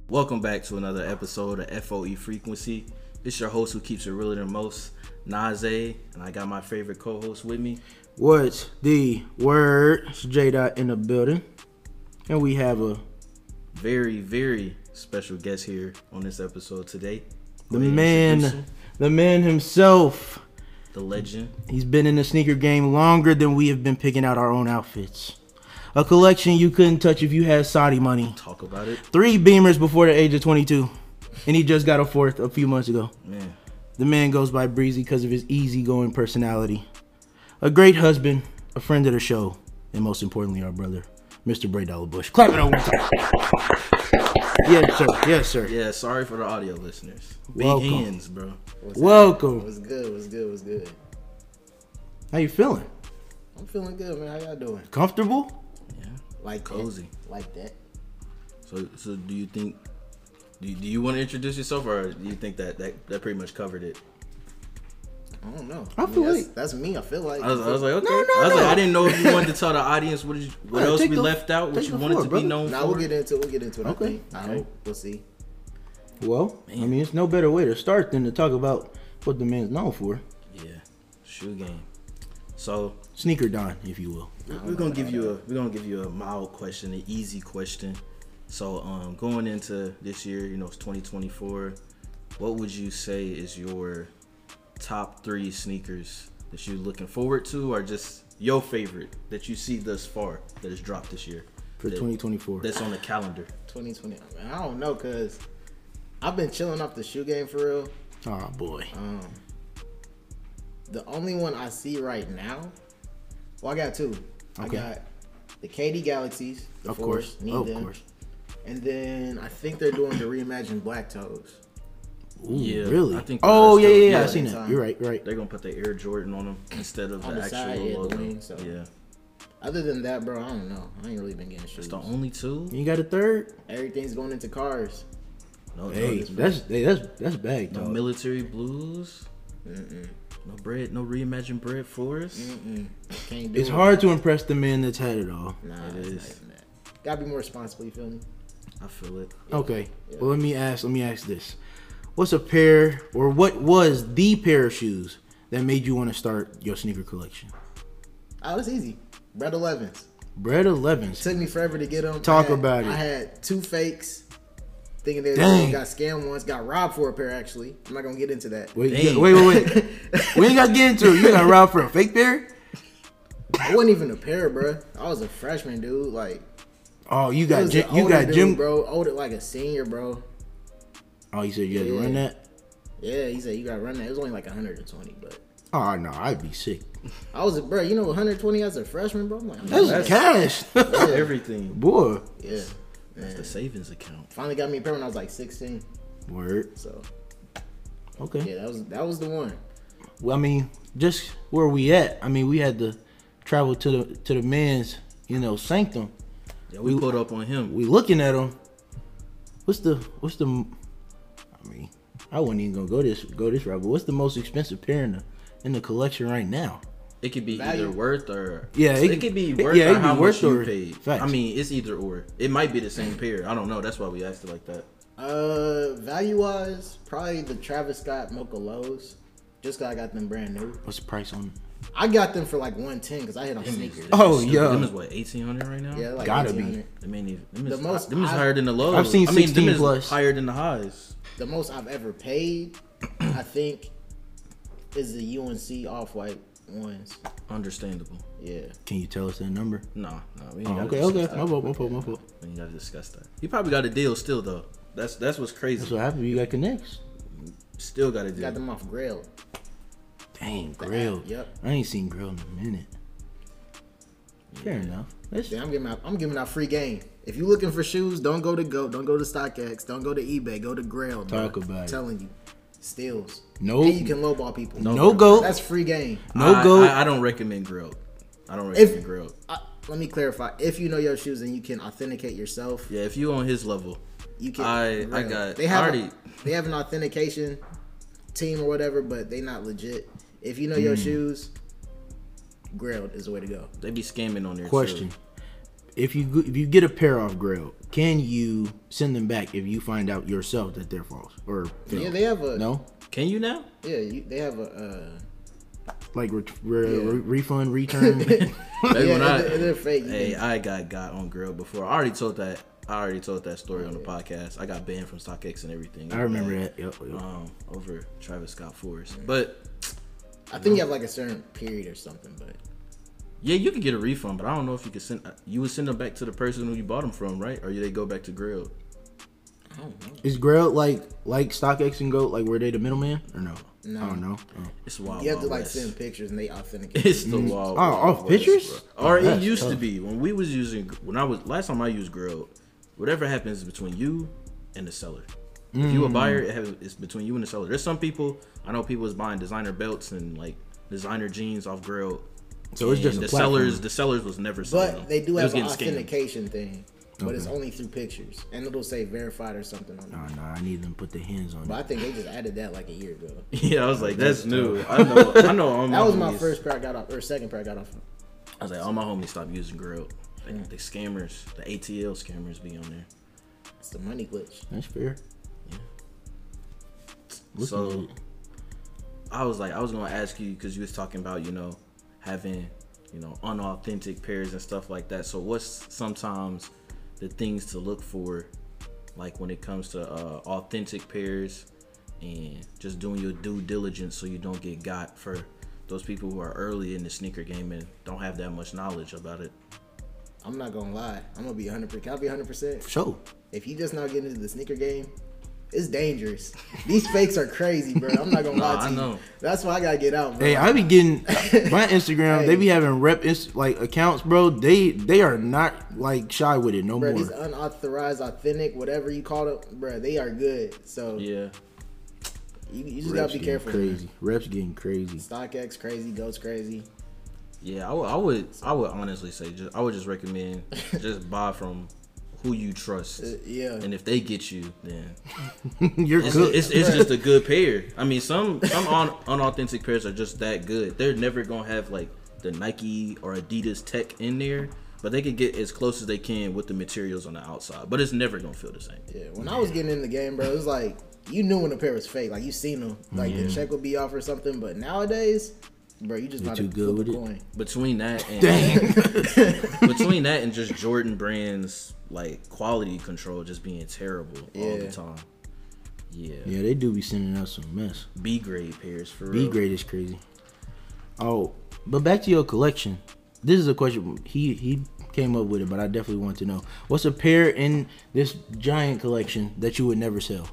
Welcome back to another episode of FOE Frequency. It's your host who keeps it realer than most, Naze, and I got my favorite co-host with me. What's the word? It's J Dot in the building, and we have a very, very special guest here on this episode today. the man himself, the legend. He's been in the sneaker game longer than we have been picking out our own outfits. A collection you couldn't touch if you had Saudi money. Talk about it. 3 Beamers before the age of 22, and he just got a 4th a few months ago. Man, The man goes by Breezy because of his easygoing personality. A great husband, a friend of the show, and most importantly, our brother, Mr. Bray Dollar Bush. Clap it over time. Yes, sir. Yes, sir. yeah. Sorry for the audio listeners. Big Welcome. hands, bro. Welcome. What's good? How you feeling? I'm feeling good, man. How y'all doing? Comfortable? Yeah, Like cozy. That? Like that? So do you think? Do you want to introduce yourself, or do you think that pretty much covered it? I don't know. I feel that's, like- that's me. I feel like I was like, okay. No, I was no. like, I didn't know if you wanted to tell the audience what Right, else take we the- left out, what take you the wanted floor, to be brother. known Nah, for. we'll get into it. Okay. I hope. We'll see. Well, I mean, it's no better way to start than to talk about what the man's known for. Yeah, shoe game. So Sneaker Don, if you will. we're gonna give you a mild question, an easy question. So going into this year, it's 2024. What would you say is your top 3 sneakers that you're looking forward to, or just your favorite that you see thus far that has dropped this year For 2024. that's on the calendar? 2020. Man, I don't know, cause I've been chilling off the shoe game for real. Oh, boy. The only one I see right now. Well, I got 2. Okay. I got the KD Galaxies. Of course. Need Of them. course. And then I think they're doing the reimagined Black Toes. Ooh, Yeah, really? I think Oh, they're yeah, still- I yeah, seen that. time. You're right. They're gonna put the Air Jordan on them instead of On the the actual side, yeah, the logo. wing, so. Yeah, Other than that, bro, I don't know. I ain't really been getting shoes. it's the only 2. You got a 3rd? Everything's going into cars. No, Hey, no, that's bag, no dog. military blues. Mm-mm. No bread, no reimagined bread for us. Mm-mm. Can't do It's it. hard to impress the man that's had it all. Nah, It it's is. not even that. Gotta be more responsible, you feel me? I feel it. Okay. Yeah. Well, let me ask this. What's a pair, or what was the pair of shoes that made you want to start your sneaker collection? Oh, it's easy. Brett 11s. Bread 11s. Took me forever to get them. Talk about it. I had 2 fakes. Thinking they Dang. got scammed once. Got robbed for a pair, actually. I'm not gonna get into that. Wait. Dang. We ain't got to get into it. You got robbed for a fake pair? It wasn't even a pair, bro. I was a freshman, dude. Like, Oh, you it got was Jim. an You older got dude, Jim. bro. Older, like a senior, bro. Oh, you said you had to Yeah. run that? Yeah, he said you gotta run that. It was only like 120, but Oh, no. I'd be sick. I was, bro. 120 as a freshman, bro. I'm like, That's cash. Everything. Boy. yeah. That's the savings account. Finally got me a pair when I was like 16. Word. So Okay. yeah, that was the one. Well, I mean, just where we at. I mean, we had to travel to the man's, sanctum. Yeah, we put up on him. We looking at him. What's the? I mean, I wasn't even gonna go this route. But what's the most expensive pair in the collection right now? It could be Value. either worth or Yeah, it could be worth yeah, it or could be how worth much you or- paid. facts. I mean, it's either or. It might be the same pair. I don't know. That's why we asked it like that. Value wise, probably the Travis Scott Mocha Lows. Just 'cause I got them brand new. What's the price on? I got them for like 110 because I hit on sneakers. Oh, Stupid. yeah. Them is what 1,800 right now. Yeah, like Gotta be. 1800. Them ain't even. Them The is, most them is I've- higher than the lows. I've seen I mean, 16 them is plus. higher than the highs. The most I've ever paid, I think, is the UNC Off White ones. Understandable. Yeah. Can you tell us that number? No, we ain't Oh, gotta okay. discuss that. My fault. We ain't gotta discuss that. He probably got a deal still though. That's what's crazy. That's what happened. You got connects. Still got a deal. Got them off Grail. Dang, Grill. Yep. I ain't seen Grill in a minute. Fair enough. That's, Yeah, I'm giving out free game. If you looking for shoes, don't go to Go, don't go to StockX, don't go to eBay, go to Grail. bro. Talk about I'm it. telling you, steals. No- and you can lowball people. no go. That's free game. No go. I don't recommend grilled. I don't recommend grilled. Let me clarify. If you know your shoes and you can authenticate yourself, Yeah, if you on his level, you can. I Grail. got- They I have already- they have an authentication team or whatever, but they not legit. If you know your shoes, Grailed is the way to go. they be scamming on there. Question: Too. if you get a pair off Grail, can you send them back if you find out yourself that they're false or failed? Yeah, they have a no. Can you now? Yeah, they have a like refund return. they're fake. Hey, I got on Grail before. I already told that story on the podcast. I got banned from StockX and everything. I remember that. Yep. Over Travis Scott Forrest. But I think you have like a certain period or something, but yeah, you can get a refund, but I don't know if you could send. You would send them back to the person who you bought them from, right? Or they go back to Grail? I don't know. Is Grail like StockX and Goat, like were they the middlame or no? No. I don't know. Oh. It's wild. You have to Wild like West. send pictures and they authenticate. It's the wild. off West, pictures? bro. Or it That's used to tough. be when we was using last time I used Grail. Whatever happens between you and the seller. If you a buyer, it's between you and the seller. There's some people I know people is buying designer belts and like designer jeans off Grail. So it's just a the platform. sellers was never selling But them. they do was have an getting scammed. authentication thing. But it's Okay. only through pictures. And it'll say verified or something on it. No, I need them to put their hands on But it. I think they just added that like a year ago. Yeah, I was like, that's new. I know. All That was my homies- first pair I got off, or second pair I got off. I was like, all my homies stopped using Grail. The scammers, the ATL scammers be on there. It's the money glitch. That's fair. Yeah. Looking So at it. I was gonna ask you because you was talking about having unauthentic pairs and stuff like that. So what's sometimes the things to look for, like when it comes to authentic pairs and just doing your due diligence so you don't get got for those people who are early in the sneaker game and don't have that much knowledge about it. I'm not gonna lie. I'm gonna be 100%. Can I be 100%? So If you just now getting into the sneaker game, it's dangerous. These fakes are crazy, bro. I'm not gonna lie to I you. know. That's why I gotta get out, bro. hey, I be getting my Instagram. Hey. They be having like accounts, bro. They are not like shy with it no bro, more. these unauthorized, authentic, whatever you call it, bro, they are good. So Yeah. you just Reps gotta be getting careful. Crazy. Reps getting crazy. StockX crazy, Goat's crazy. Yeah, I would honestly say I would just recommend just buy from who you trust. Yeah. And if they get you, then You're it's, good. it's just a good pair. I mean, some unauthentic pairs are just that good. They're never gonna have like the Nike or Adidas tech in there, but they could get as close as they can with the materials on the outside. But it's never gonna feel the same. Yeah, when I was getting in the game, bro, it was like you knew when a pair was fake. Like you seen them, like the check would be off or something. But nowadays, bro, you just You're about too to good flip a with it? coin. Between that and Dang. between that and just Jordan Brand's like quality control just being terrible all Yeah. the time. Yeah. Yeah, they do be sending us some mess. B grade pairs for B real. grade is crazy. Oh, but back to your collection. This is a question he came up with it, but I definitely want to know. What's a pair in this giant collection that you would never sell?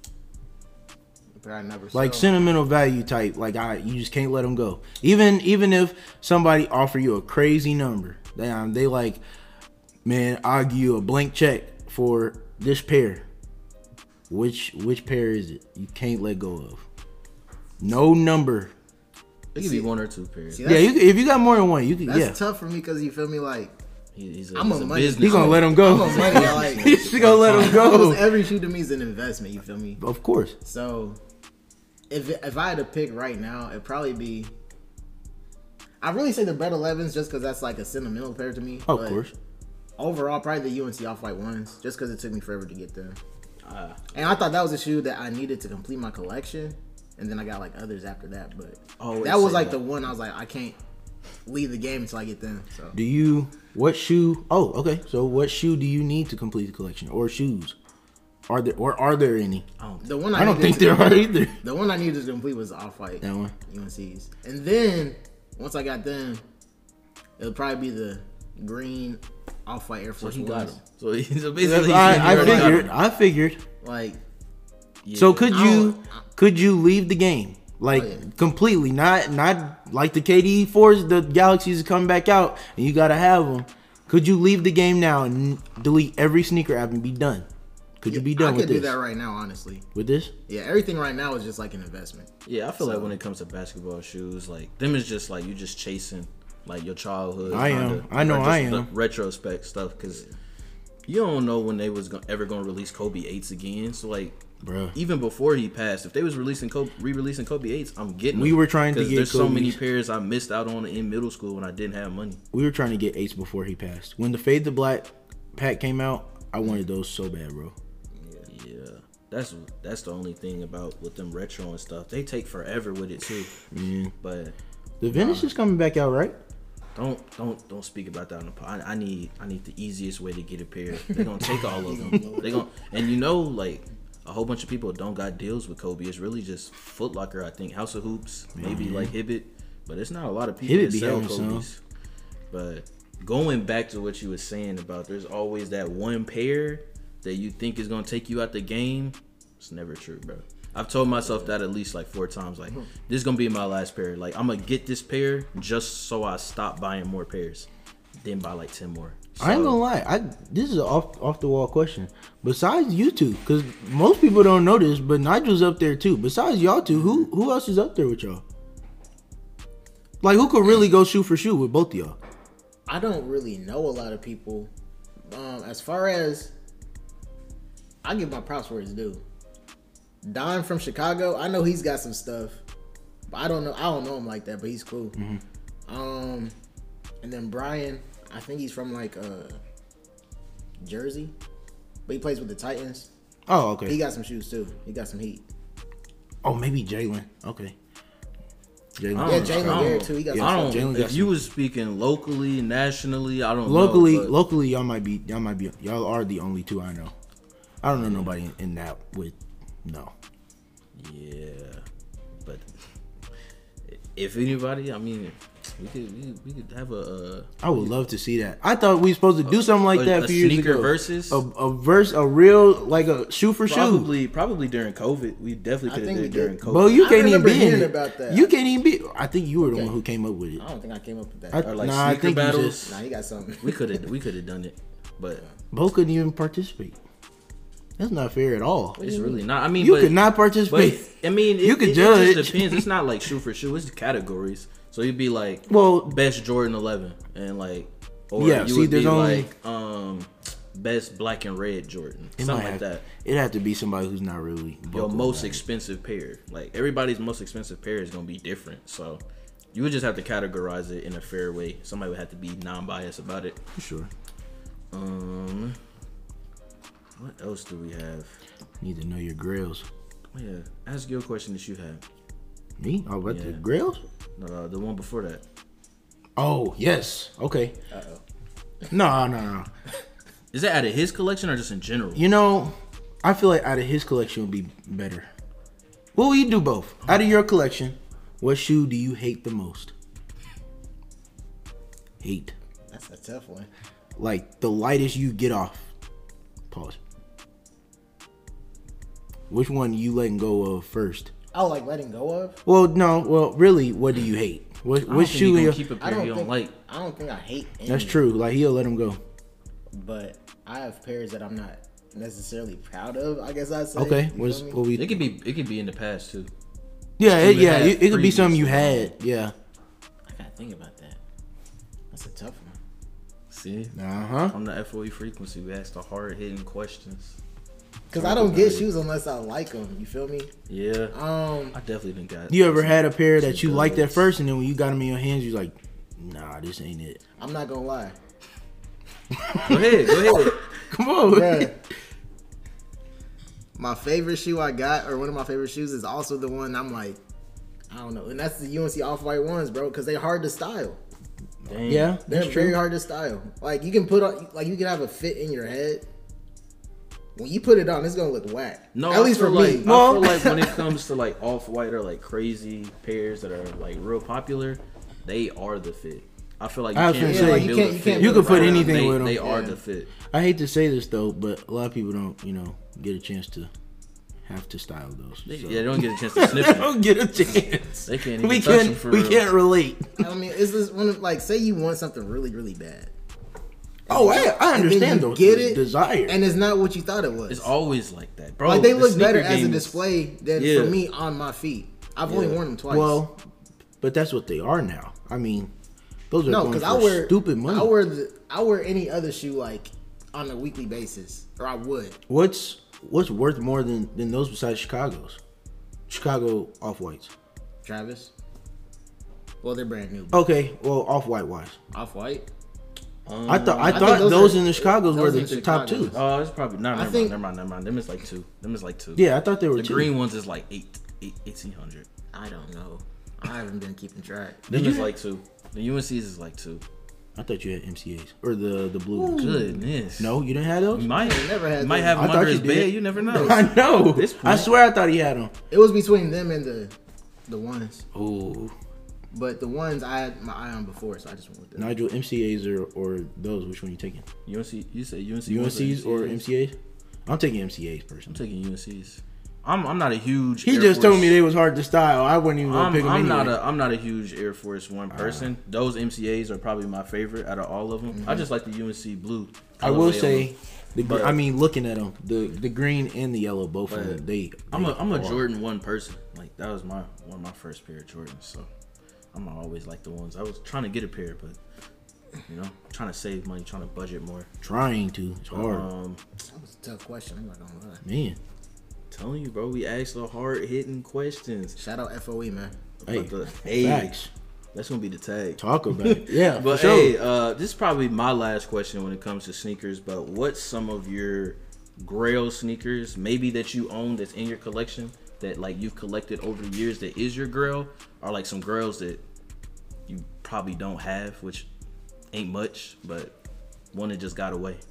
But I never Like saw. sentimental value type. Like you just can't let them go. Even if somebody offer you a crazy number, they like, man, I'll give you a blank check for this pair. Which pair is it? You can't let go of. No number. It could be one or two pairs. See, Yeah, if you got more than one, you can. that's Yeah, tough for me because you feel me, like He's I'm a money- business. he's gonna let him go. I'm a money, like He's gonna let him go. almost every shoe to me is an investment. You feel me? Of course. So if I had to pick right now, it'd probably be. I really say the Bread 11s just because that's like a sentimental pair to me. Of but course. Overall, probably the UNC Off-White ones, just because it took me forever to get them. And I thought that was a shoe that I needed to complete my collection, and then I got like others after that. But Always that was say like that. the one I was like, I can't leave the game until I get them. So What shoe? Oh, okay. So what shoe do you need to complete the collection, or shoes? Are there any? the one I don't needed think to there are complete- either. The one I needed to complete was the Off-White That one. UNC's, and then once I got them, it'll probably be the green Off-White Air So Force he got Ones. him. So basically, I figured. Like, So could I you don't- leave the game like Oh, yeah. completely? Not like the KD 4s, the Galaxies come back out and you gotta have them. Could you leave the game now and delete every sneaker app and be done? Could you be done I with could do this? that right now, honestly. With this? Yeah, everything right now is just like an investment. Yeah, I feel like when it comes to basketball shoes, like them is just like you just chasing like your childhood. I am. kinda, I know or just I the am. retrospect stuff because You don't know when they was ever gonna release Kobe 8s again. So like, Bruh. even before he passed, if they was re-releasing Kobe 8s, I'm getting them. We were trying to get there's so many Kobe's. pairs I missed out on in middle school when I didn't have money. We were trying to get 8s before he passed. When the Fade to Black pack came out, I wanted those so bad, bro. Yeah, that's the only thing about with them retro and stuff. They take forever with it too. Yeah. But The vintage is coming back out, right? don't speak about that on the pod. I need the easiest way to get a pair. They're gonna take all of them. And like a whole bunch of people don't got deals with Kobe. It's really just Foot Locker, I think, House of Hoops, maybe like Hibbett, but it's not a lot of people Hibbett that be sell having Kobe's. But going back to what you were saying about there's always that one pair that you think is gonna take you out the game. It's never true, bro. I've told myself that at least like 4 times. Like, this is gonna be my last pair. Like, I'm gonna get this pair just so I stop buying more pairs, then buy like 10 more. So, I ain't gonna lie. This is an off the wall question. Besides you two, because most people don't know this, but Nigel's up there too. Besides y'all two, who else is up there with y'all? Like, who could really go shoe for shoe with both of y'all? I don't really know a lot of people. As far as, I give my props where it's due. Don from Chicago, I know he's got some stuff, but I don't know him like that, but he's cool. And then Brian, I think he's from like Jersey, but he plays with the Titans. Oh, okay. He got some shoes too. He got some heat. Oh, maybe Jalen. Okay. Yeah, Jalen Garrett too. He got some stuff. If you was speaking locally, nationally, I don't Locally, know. locally, y'all are the only two I know. I don't know nobody in that with no. Yeah, but if anybody, I mean, we could have a. I would love to see that. I thought we were supposed to do something like that a few years sneaker ago. versus a real like a shoe for shoe. Probably during COVID. We definitely could have did it during COVID. Well, you can't even be in hearing it. about that. You can't even be. I think you were the one who came up with it. I don't think I came up with that. Or like I sneaker think you battles. just- Nah, he got something. We could have done it, but Bo couldn't even participate. That's not fair at all. it's really not. I mean, You but, could not But participate. I mean, You could it judge. just depends. It's not like shoe for shoe. It's categories. So you'd be like, Well- best Jordan 11, and like, or Yeah, you see, would there's be only- like, best black and red Jordan, It something might like have- that. It'd have to be somebody who's not really Your vocal most about it. expensive pair. Like everybody's most expensive pair is gonna be different. So you would just have to categorize it in a fair way. Somebody would have to be non-biased about it. For sure. What else do we have? Need to know your grails. Oh, yeah, ask your question that you have. Me? Oh, about the Yeah. grails? No, the one before that. Oh, yes. Okay. Uh-oh. No. Is that out of his collection or just in general? You know, I feel like out of his collection would be better. Well, we do both. Out of your collection, what shoe do you hate the most? Hate. That's a tough one. Like the lightest you get off. Pause. Which one you letting go of first? Oh, like letting go of? Well, no. Well, really, what do you hate? What I don't which think shoe? he gonna you- keep a I pair don't you don't think like. I don't think I hate any. That's true. Like he'll let him go. But I have pairs that I'm not necessarily proud of. I guess I'd say. Okay. You Was feel me? what we? It could be in the past too. Yeah, you had it could be something you previously. had. Yeah. I gotta think about that. That's a tough one. See, Uh huh. on the FOE frequency, we ask the hard hitting questions. Cause I don't get shoes unless I like them. You feel me? Yeah, Um, I definitely didn't got. You ever had a pair that you liked at goods. first, and then when you got them in your hands, you're like, nah, this ain't it. I'm not gonna lie. Go ahead. Come on. Bruh. My favorite shoe I got, or one of my favorite shoes, is also the one I'm like, I don't know, and that's the UNC Off-White ones, bro, because they're hard to style. Dang. Yeah, They're that's very true. hard to style. Like you can put on, like you can have a fit in your head. When you put it on, it's gonna look whack. No, at least for me. I feel like when it comes to like off-white or like crazy pairs that are like real popular, they are the fit. I feel like you I was can't gonna say, really you build can't- a you fit can't You build can put around anything they, with them. They are Yeah. the fit. I hate to say this though, but a lot of people don't, get a chance to have to style those. They, so. Yeah, they don't get a chance to sniff They it. don't get a chance. They can't even We touch them can't. for We real. can't relate. I mean, is this one of, like, say you want something really, really bad. Oh, I And then understand you those. get the it, desire. and it's not what you thought it was. It's always like that, bro. like they The look better sneaker as a game is- display than Yeah. for me on my feet. I've only Yeah. worn them twice. Well, but that's what they are now. I mean, those are no, going because for I wear stupid money. I wear any other shoe like on a weekly basis, or I would. What's worth more than those besides Chicago's? Chicago Off-Whites. Travis. Well, they're brand new. Okay, well, Off-White wise. Off-White. I thought think those are- in the Chicago's were those the in top Chicago's. two. Oh, it's probably never mind. Them is like two. Yeah, I thought they were The two. green ones is like 1800. I don't know. I haven't been keeping track. Them Did you is have- like two. The UNC's is like two. I thought you had MCA's or the blue ones. Goodness. No, you didn't have those. You might never had might those. have I them thought under you his did. bed. You never know. I know. This I point. swear I thought he had them. It was between them and the ones. Oh, But the ones I had my eye on before, so I just went with them. Nigel, MCA's or those? Which one you taking? UNC. You say UNC. UNC's or MCA's? I'm taking MCA's I'm personally. taking UNC's. I'm not a huge. He Air just Force- told me they was hard to style. I wouldn't even go pick them anyway. I'm not a huge Air Force One person. Those MCA's are probably my favorite out of all of them. I just like the UNC blue. I will colorway of say, them. But- I mean, looking at them, the green and the yellow, both of them, they I'm a are. Jordan 1 person. Like that was one of my first pair of Jordans. So I'm always like the ones. I was trying to get a pair, but trying to save money, trying to budget more. Trying to. It's hard. That was a tough question. I'm not gonna lie. Man. Telling you, bro, we asked the hard hitting questions. Shout out FOE, man. Hey, facts. That's gonna be the tag. Talk about it. Yeah, But for sure. hey, this is probably my last question when it comes to sneakers. But what's some of your Grail sneakers, maybe that you own that's in your collection that like you've collected over the years that is your Grail, or like some Grails that you probably don't have, which ain't much, but one that just got away.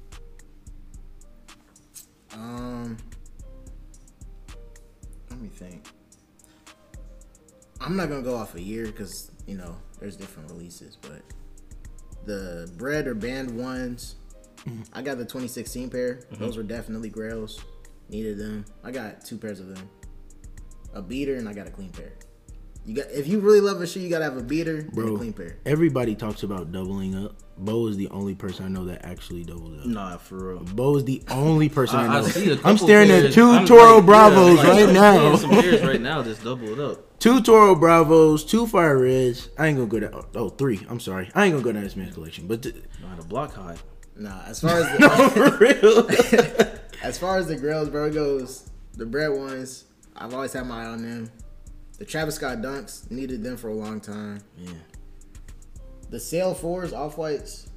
Let me think. I'm not gonna go off a year because there's different releases, but the bread or band ones, I got the 2016 pair. Those were definitely Grails. Needed them. I got 2 pairs of them. A beater and I got a clean pair. If you really love a shoe, you gotta have a beater and a Bro, clean pair. everybody talks about doubling up. Bo is the only person I know that actually doubled up. Nah, for real. Bo is the only person I know. see a I'm couple staring at pairs. 2 I'm Toro like, Bravos yeah, right now. Some pairs right now just double it up. 2 Toro Bravos, 2 Fire Reds. I ain't gonna go down. Oh, 3. I'm sorry. I ain't gonna go down this man's collection. But Nah, the block high. Nah, as far as the, for real. as far as the Grails, bro, goes, the bread ones, I've always had my eye on them. The Travis Scott Dunks, needed them for a long time. Yeah. The Sail 4s, Off-Whites.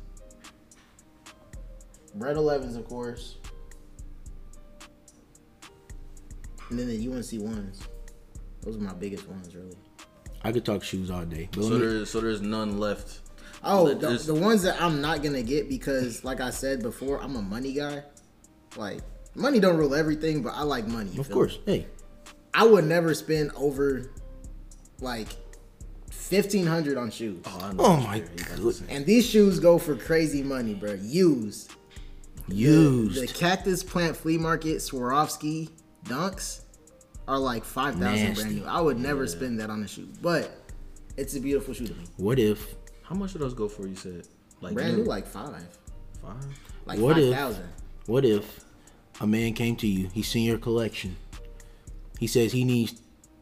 Bread 11s, of course. And then the UNC ones. Those are my biggest ones, really. I could talk shoes all day. But So there's none left. Oh, There's- the ones that I'm not going to get because, like I said before, I'm a money guy. Like, money don't rule everything, but I like money. of course. Hey. I would never spend over, like, $1,500 on shoes. Oh my god. And these shoes go for crazy money, bro. Used. Used. The Cactus Plant Flea Market Swarovski Dunks are like 5,000 Nasty. brand new. I would never spend that on a shoe, but it's a beautiful shoe to me. What if? How much do those go for? You said like Brand new, like 5, 5. like What if- 5,000. What if a man came to you? He's seen your collection. He says he needs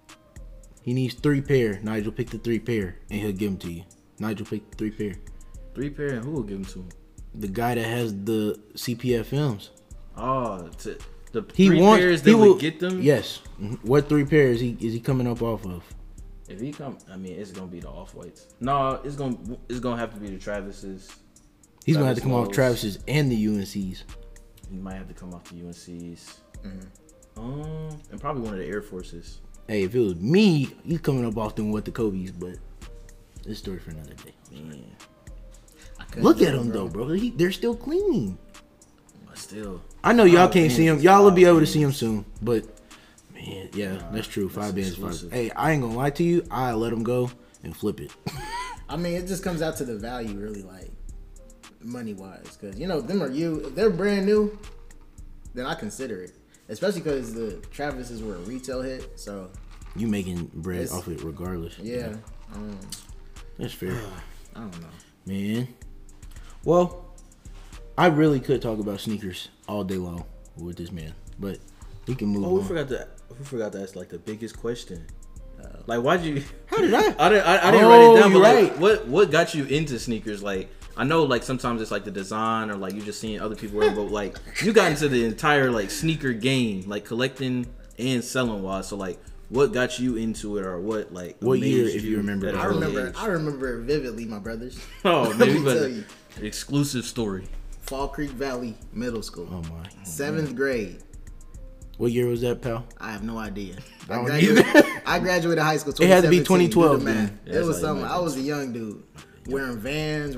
3 pair. Nigel, pick the 3 pair, and he'll give them to you. Nigel, pick the 3 pair. 3 pair, and who will give them to him? The guy that has the CPFMs. Oh, the He 3 wants. pairs He that will would get them. Yes. Mhm. What 3 pairs is he coming up off of? If he come, I mean, it's gonna be the Off-Whites. No, it's gonna have to be the Travis's. He's gonna have to Travis come off Lowe's. Travis's and the UNC's. He might have to come off the UNC's. And probably one of the Air Forces. Hey, if it was me, he's coming up off them with the Kobe's, but this story for another day. Man, I couldn't Look do at it, them though, bro. They're still clean. but still, I know y'all Five can't see bands him. Y'all will be is able to five see him soon. But man, yeah, that's true. 5 bands, 5. exclusive. Hey, I ain't gonna lie to you. I let him go and flip it. I mean, it just comes out to the value, really, like money wise, because them are if they're brand new, then I consider it, especially because the Travis's were a retail hit. So You making bread It's- off it regardless. yeah, That's fair, I don't know. man. Well, I really could talk about sneakers all day long with this man, but we can move oh, we on. forgot to ask like the biggest question. Like, why'd you? How did I? I didn't write it down. you're But like, right. what got you into sneakers? Like, I know like sometimes it's like the design or like you just seeing other people wear, but like you got into the entire like sneaker game, like collecting and selling wise. So like, what got you into it, or what like What year, amazed if you remember at that? an early age? I remember it vividly, my brothers. Oh, Let maybe me but tell you. exclusive story. Fall Creek Valley Middle School. Oh my. 7th grade. What year was that, pal? I have no idea. I don't either. I graduated high school. It had to be 2017, 2012 do the math. then. Yeah, It that's was like something. my I was a young dude wearing Vans,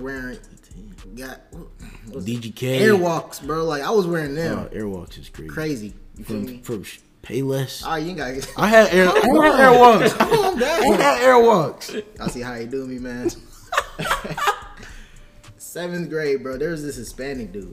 DGK. Airwalks, bro. Like I was wearing them. Airwalks is crazy. Crazy. You feel me? From Payless. Oh, you ain't gotta get. I had Airwalks. Calm I down. had Airwalks. I see how you do me, man. 7th grade, bro. There was this Hispanic dude.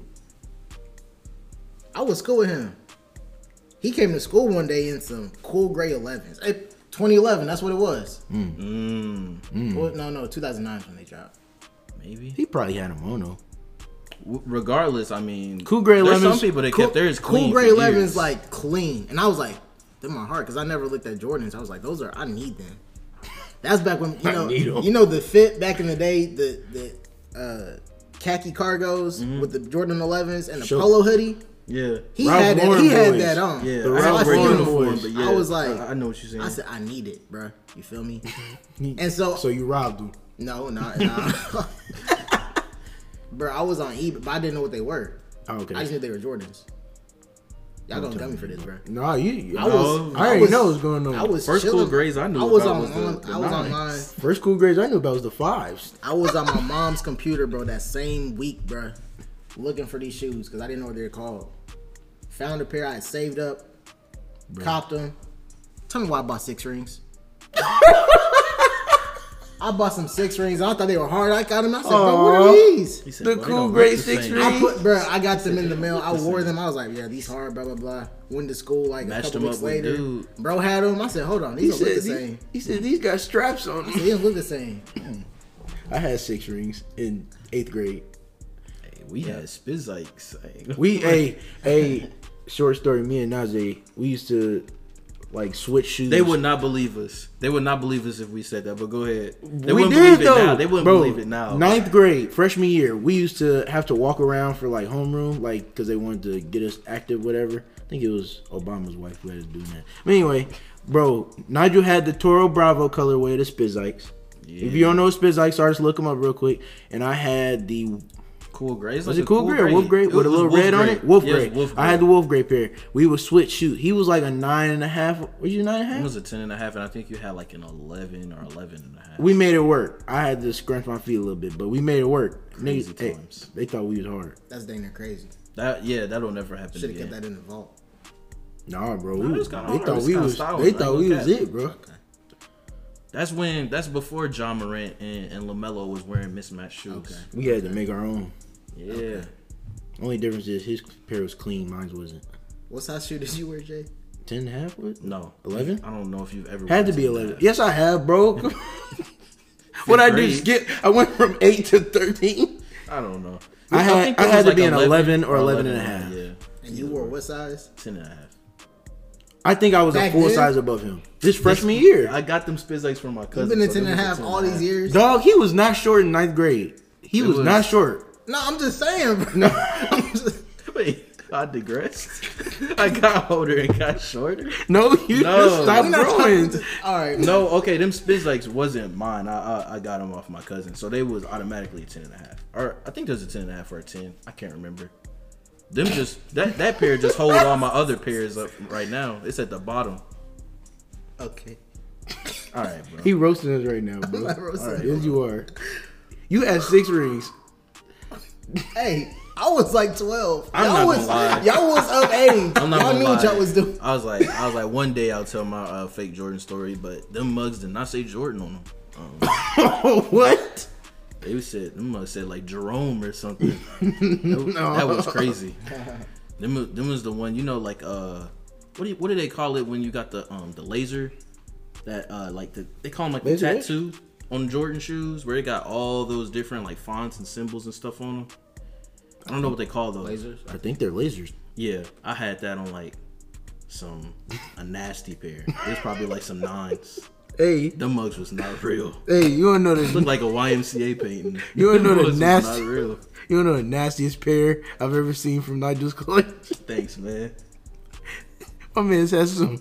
I was cool with him. He came to school one day in some cool gray 11s. Hey, 2011, that's what it was. Well, no, 2009 is when they dropped. Maybe. He probably had a mono. Regardless, I mean, Cool Gray there's 11s some people that kept theirs clean. Cool gray for 11s years. like clean, and I was like, in my heart, because I never looked at Jordans. I was like, I need them. That's back when need 'em. you know the fit back in the day, the khaki cargos with the Jordan 11s and the Sure. polo hoodie. Yeah. He Ralph had that. Lauren He had boys. that on. Yeah, The I Ralph saw Lauren uniform, boys. but yeah, I was like, I know what you're saying. I said, I need it, bro. You feel me? And so you robbed him. no. Bro, I was on eBay, but I didn't know what they were. Oh, okay. I just knew they were Jordans. Y'all gonna dumb me for this, bro. No, I I was. already know what's going on. I was First chilling. cool grades I knew I was about on. was the I was nines. online. First cool grades I knew about was the 5s. I was on my mom's computer, bro, that same week, bro, looking for these shoes because I didn't know what they were called. Found a pair I had saved up, copped them. Tell me why I bought 6 rings. I bought some 6 rings. I thought they were hard. I got them. I said, bro, what are these? He said, The "Well, they cool don't grade look the 6 same." rings. I got them in the mail. I wore them. I was like, yeah, these hard, blah, blah, blah. Went to school like Matched a couple them weeks up with later. dude. Bro had them. I said, hold on, these don't look the same. He said these got straps on them. They don't look the same. I had 6 rings in 8th grade. Hey, we had Spizikes. Hey, short story. Me and Najee, we used to like switch shoes. They would not believe us. They would not believe us if we said that. But go ahead. They We wouldn't did believe it though. now. They wouldn't Bro, believe it now. 9th grade, freshman year, we used to have to walk around for like homeroom, like because they wanted to get us active, whatever. I think it was Obama's wife who had us doing that. But anyway, bro, Nigel had the Toro Bravo colorway of the Spizikes. Yeah. If you don't know what Spizikes are, just look them up real quick. And I had the Cool gray. Was it cool gray or wolf gray with a little red on it? Wolf gray. I had the wolf gray pair. We would switch shoot. He was like a 9.5. Was you 9.5? It was a 10.5, and I think you had like an 11 or 11.5. We made it work. I had to scrunch my feet a little bit, but we made it work. Crazy They times. they thought we was hard. That's dang near crazy. That'll never happen Should have again. kept that in the vault. Nah, bro. Nah, we it was, was kinda they hard. thought It's we kinda was. stylish. They I thought ain't we gonna was cap. it, bro. That's before John Morant and LaMelo was wearing mismatched shoes. Okay. We had to make our own. Yeah. Okay. Only difference is his pair was clean, mine wasn't. What size shoe did you wear, Jay? 10.5? What? No. 11? I don't know if you've ever Had to worn be 10.5. 11. Yes, I have, bro. What I grade. did I went from 8 to 13. I don't know. I had think I it had was to like be an 11 or 11 and a half. Yeah. And you wore what size? 10.5. I think I was Back a full then? size above him. This freshman year. I got them Spizikes from my cousin. You've been in so 10 and a them was half all these years? Dog, he was not short in 9th grade. He was was- not short. No, I'm just saying, bro. I'm just- Wait, I digressed. I got older and got shorter. No, you No. just stopped We're not growing. talking- all right. No, okay, them Spizikes wasn't mine. I got them off my cousin, so they was automatically a 10 and a half. Or I think there's a 10 and a half or a 10. I can't remember. Them just that pair just hold all my other pairs up right now. It's at the bottom. Okay. All right, bro. He roasting us right now, bro. not roasting All right, you. yes, you are. You had 6 rings. Hey, I was like 12. I'm y'all not was, gonna lie. Y'all was of age. I'm not Y'all gonna knew lie. what y'all was doing. I was like, one day I'll tell my fake Jordan story, but them mugs did not say Jordan on them. What? They said them mugs said like Jerome or something. That was crazy. Them was the one, you know, like what do they call it when you got the laser that like they call them like Laser the etch? tattoo on Jordan shoes where it got all those different like fonts and symbols and stuff on them. I don't know what they call those. Lasers. I think they're lasers. Yeah, I had that on like a nasty pair. It was probably like some 9s. Hey, Them mugs was not real. hey, you wanna know Looked the like a YMCA painting. You wanna know Them the mugs was nasty- Not real. you wanna know the nastiest pair I've ever seen from Nigel's collection? Thanks, man. My man's has some.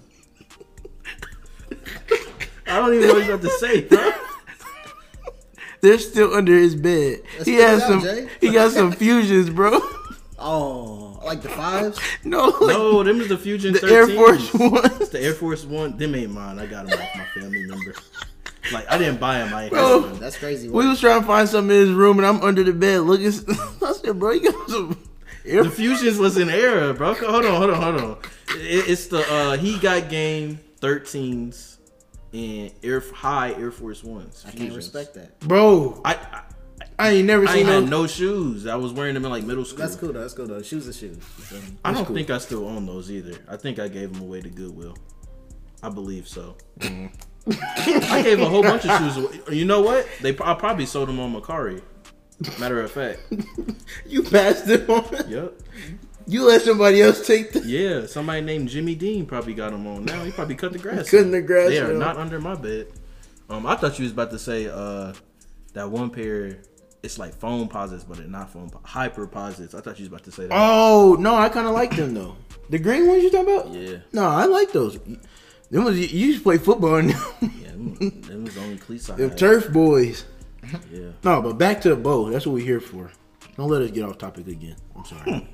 I don't even know what he's about to say, bro. They're still under his bed. Let's He put it has out, some. Jay. He got some fusions, bro. Oh, like the fives? No, like No, them is the Fusion the 13s. Air Force One. It's the Air Force One. Them ain't mine. I got them off my family member. Like, I didn't buy them. I ain't Bro. have them. That's crazy. We was trying to find something in his room, and I'm under the bed looking. I said, "Bro, you got some." The Fusions was an era, bro. Hold on. It's the He Got Game 13s and high Air Force Ones. I can't Fusions. respect that. Bro, I ain't never I seen ain't had no. no shoes. I was wearing them in like middle school. That's cool though. That's cool though. Shoes are shoes. You feel me? I don't cool. think I still own those either. I think I gave them away to Goodwill. I believe so. I gave a whole bunch of shoes away. You know what? I probably sold them on Macari. Matter of fact. You passed it on. Yep. You let somebody else take the. Yeah, somebody named Jimmy Dean probably got them on. Now he probably cut the grass. Cutting the grass. They are on. not under my bed. I thought you was about to say that one pair. It's like foam posits, but they're not foam. Hyper posits. I thought you was about to say that. Oh no, I kind of like them though. The green ones you talking about? Yeah. No, I like those. Them was you used to play football in them. Yeah, them was the only cleats I Them had. turf boys. Yeah. No, but back to the bow. That's what we're here for. Don't let us get off topic again. I'm sorry.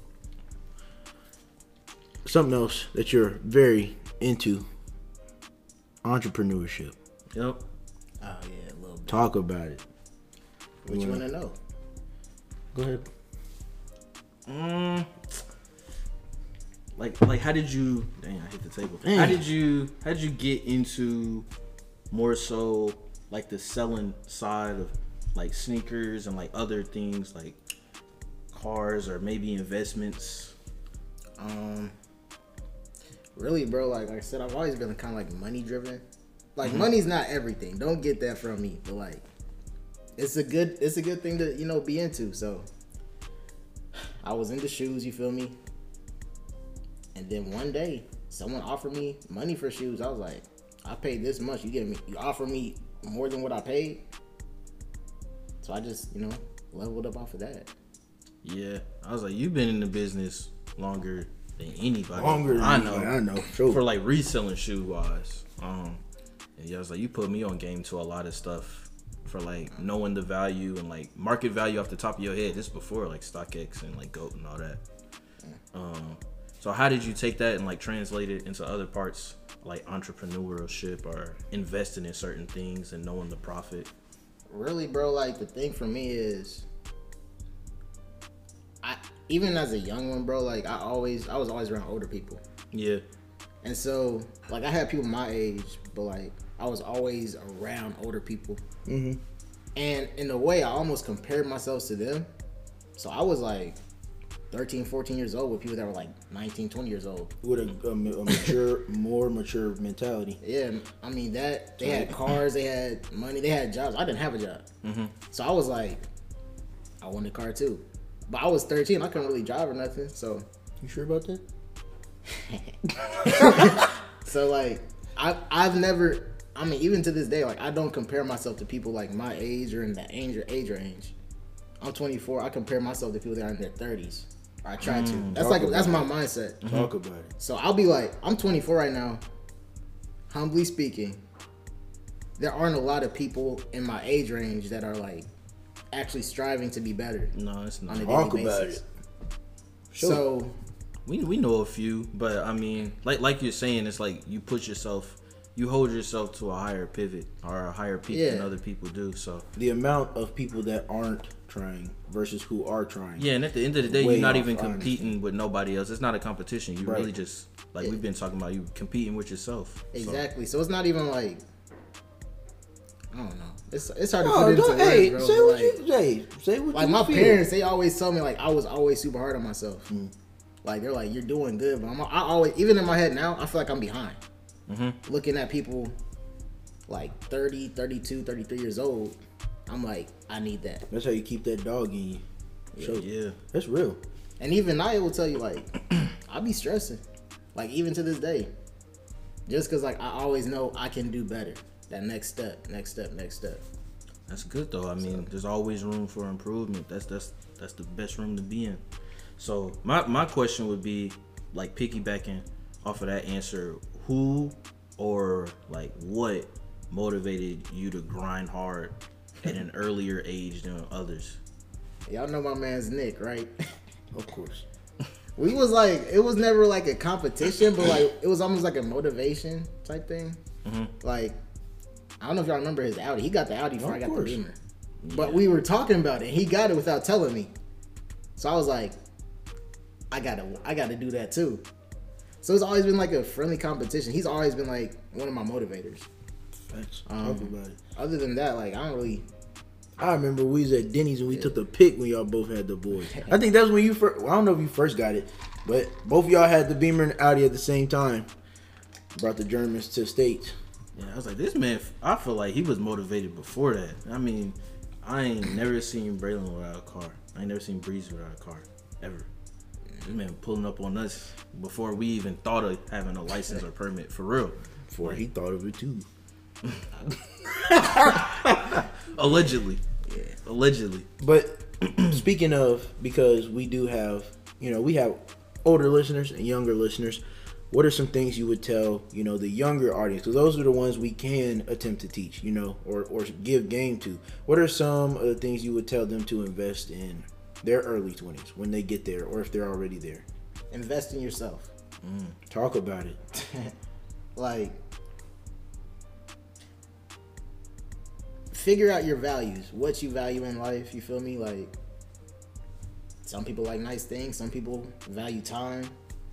Something else that you're very into. Entrepreneurship. Yep. Oh yeah, a little bit. Talk about it. What you wanna know? Go ahead. Like how did you? Dang, I hit the table. Dang. How did you get into more so like the selling side of like sneakers and like other things like cars or maybe investments? Really, bro. Like I said, I've always been kind of like money driven. Like money's not everything. Don't get that from me. But like, it's a good thing to be into. So I was into shoes. You feel me? And then one day, someone offered me money for shoes. I was like, I paid this much. You offer me more than what I paid. So I just, leveled up off of that. Yeah, I was like, you've been in the business longer than anybody. Longer than I anybody, know. I know. Sure. For like reselling shoe wise. And yeah, I was like, you put me on game to a lot of stuff for like knowing the value and like market value off the top of your head. This before like StockX and like GOAT and all that. So how did you take that and like translate it into other parts like entrepreneurship or investing in certain things and knowing the profit? Really, bro, like the thing for me is, even as a young one, bro, like I was always around older people. Yeah. And so, like, I had people my age, but like I was always around older people. Mm-hmm. And in a way, I almost compared myself to them. So I was like 13, 14 years old with people that were like 19, 20 years old. With a more mature mentality. Yeah, I mean that they had cars, they had money, they had jobs. I didn't have a job, so I was like, I want a car too. But I was 13, I couldn't really drive or nothing. So, You sure about that? so like I've never. I mean, even to this day, like I don't compare myself to people like my age or in that age range. I'm 24. I compare myself to people that are in their 30s. Or I try to. That's my mindset. Talk about it. So I'll be like, I'm 24 right now. Humbly speaking, there aren't a lot of people in my age range that are like actually striving to be better No, it's not. on a Talk daily about basis. it. So We know a few, but I mean, like you're saying, it's like you hold yourself to a higher pivot or a higher peak than Yeah. other people do. So The amount of people that aren't trying versus who are trying. yeah, and at the end of the day, Way you're not off, even I competing with nobody else. It's not a competition. You Right. really just like we've been talking about. You competing with yourself. So, exactly. So it's not even like, I don't know. It's hard to Oh, put it into don't, hey, words, bro. say but, what like, you say. Say what like you my feel. parents, they always tell me like I was always super hard on myself. Like they're like, you're doing good, but I always, even in my head now, I feel like I'm behind. Looking at people like 30, 32, 33 years old, I'm like, I need that. That's how you keep that dog in you. Sure. yeah. That's real. And even Naya will tell you like, I be stressing, like even to this day, just because like I always know I can do better. that next step. That's good though. I mean, there's always room for improvement. That's the best room to be in. So my question would be, like, piggybacking off of that answer, who or like what motivated you to grind hard at an earlier age than others? Y'all know my man's Nick, right? Of course. We was like, it was never like a competition, but like it was almost like a motivation type thing. Like, I don't know if y'all remember his Audi. He got the Audi before I got the Beamer. But we were talking about it. He got it without telling me. So I was like, I gotta do that too. So it's always been like a friendly competition. He's always been like one of my motivators. Facts. Talk about it. Other than that, like, I don't really. I remember we was at Denny's and we took the pic when y'all both had the boys. I think that's when you first. Well, I don't know if you first got it, but both of y'all had the Beamer and Audi at the same time. Brought the Germans to the States. Yeah, I was like, this man, I feel like he was motivated before that. I mean, I ain't never seen Braylon without a car. I ain't never seen Breezy without a car, ever. This man pulling up on us before we even thought of having a license or permit, for real. Before he thought of it too. Allegedly. Yeah. Allegedly. But speaking of, because we do have, we have older listeners and younger listeners. What are some things you would tell, the younger audience? Because those are the ones we can attempt to teach, or give game to. What are some of the things you would tell them to invest in their early 20s when they get there, or if they're already there? Invest in yourself. Talk about it. Like, figure out your values, what you value in life. You feel me? Like, some people like nice things. Some people value time.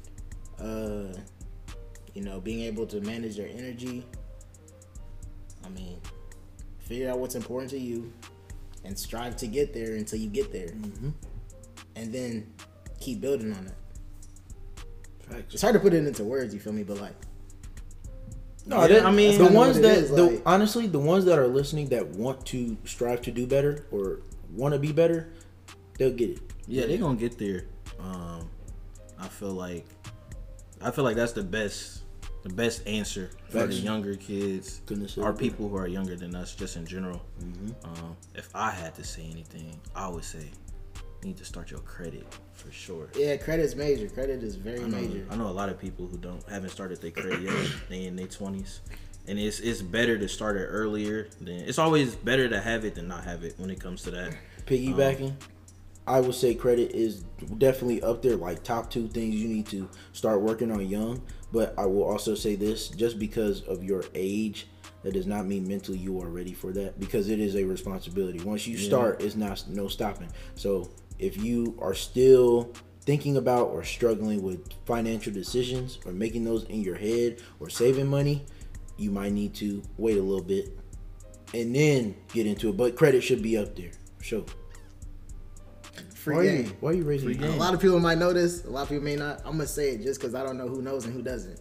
Being able to manage their energy. I mean, figure out what's important to you and strive to get there until you get there. And then keep building on it. Facts. It's hard to put it into words, you feel me? But like, no, yeah, I mean, the ones that like, honestly, the ones that are listening that want to strive to do better or want to be better, they'll get it. Yeah, they're gonna get there. I feel like that's the best answer for the younger kids, or people who are younger than us, just in general. If I had to say anything, I would say you need to start your credit for sure. Yeah, credit's major. Credit is very major. I know a lot of people who haven't started their credit yet. They in their 20s, and it's better to start it earlier. It's always better to have it than not have it when it comes to that. Piggybacking, I would say credit is definitely up there, like top 2 things you need to start working on young. But I will also say this, just because of your age, that does not mean mentally you are ready for that, because it is a responsibility. Once you start, it's no stopping. So if you are still thinking about or struggling with financial decisions or making those in your head or saving money, you might need to wait a little bit and then get into it. But credit should be up there, for sure. Free game. Why are you raising your A hand? lot of people might know this. A lot of people may not. I'm gonna say it just because I don't know who knows and who doesn't.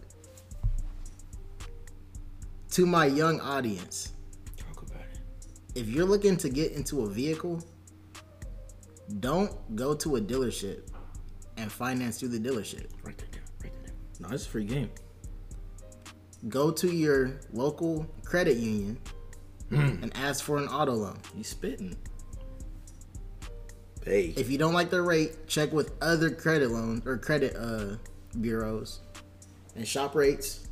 To my young audience, Talk about it. if you're looking to get into a vehicle, don't go to a dealership and finance through the dealership. Write that down. No, it's a free game. Go to your local credit union and ask for an auto loan. He's spitting. Hey. If you don't like their rate, check with other credit loans or credit bureaus and shop rates.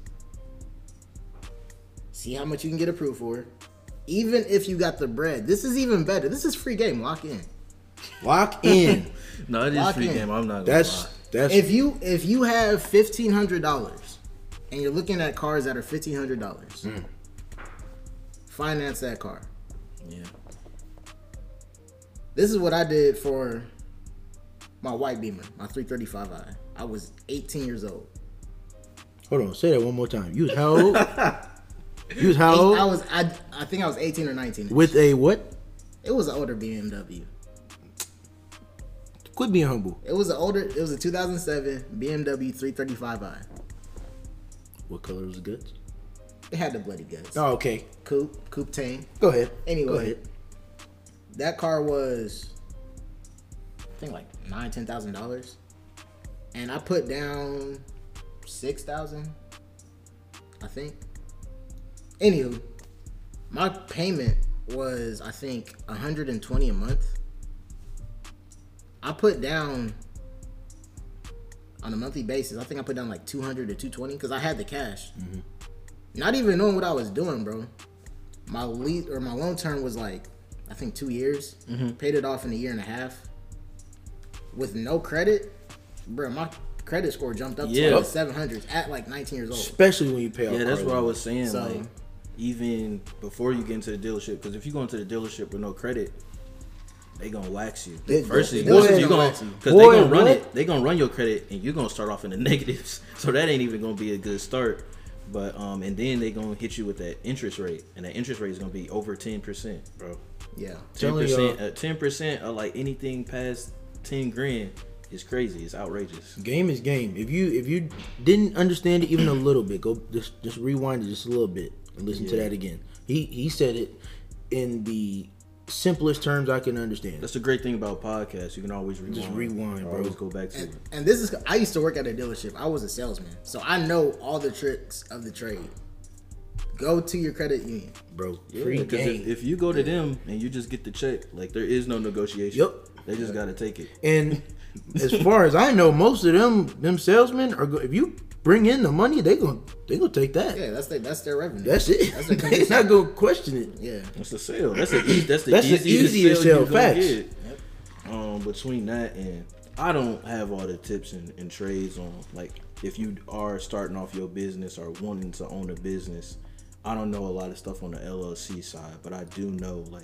See how much you can get approved for. Even if you got the bread, this is even better. This is free game. Lock in. Lock in. No, it is Lock free in. game. I'm not gonna lie. That's If you have $1,500 and you're looking at cars that are $1,500, finance that car. Yeah. This is what I did for my white Beamer, my 335i. I was 18 years old. Hold on, say that one more time. You was how old? You was how old? I think I was 18 or 19. With a what? It was an older BMW. Quit being humble. It was a 2007 BMW 335i. What color was the goods? It had the bloody guts. Oh, okay. Coupe tame. Go ahead. Anyway, Go ahead. that car was, I think, like $9,000-$10,000, and I put down $6,000, I think. Anywho, My payment was, I think, $120 a month. I put down on a monthly basis. I think I put down like $200 to $220 because I had the cash. Mm-hmm. Not even knowing what I was doing, bro. My loan term was like, I think 2 years. Mm-hmm. Paid it off in a year and a half with no credit, bro. My credit score jumped up to the 700s at like 19 years old. Especially when you pay off. Yeah, that's what I was saying. So, like, even before you get into the dealership, because if you go into the dealership with no credit, they gonna wax you. First, you gonna because they gonna run it. They gonna run your credit, and you're gonna start off in the negatives. So that ain't even gonna be a good start. But and then they gonna hit you with that interest rate, and that interest rate is gonna be over 10%, bro. Yeah, 10%. 10% of like anything past 10 grand is crazy. It's outrageous. Game is game. If you didn't understand it even a little bit, go just rewind it just a little bit and listen to that again. He said it in the simplest terms I can understand. That's the great thing about podcasts. You can always rewind. Just rewind, bro. Always go back to it. And this is, I used to work at a dealership. I was a salesman, so I know all the tricks of the trade. Go to your credit union, bro. Yeah, free game. If you go to them and you just get the check, like there is no negotiation. Yep. They just gotta take it. And as far as I know, most of them salesmen are. If you bring in the money, they gonna take that. Yeah, that's their revenue. That's it. That's they're not gonna question it. Yeah, that's the sale. That's the easiest sale. Facts. Get. Yep. Between that and I don't have all the tips and trades on like if you are starting off your business or wanting to own a business. I don't know a lot of stuff on the LLC side, but I do know like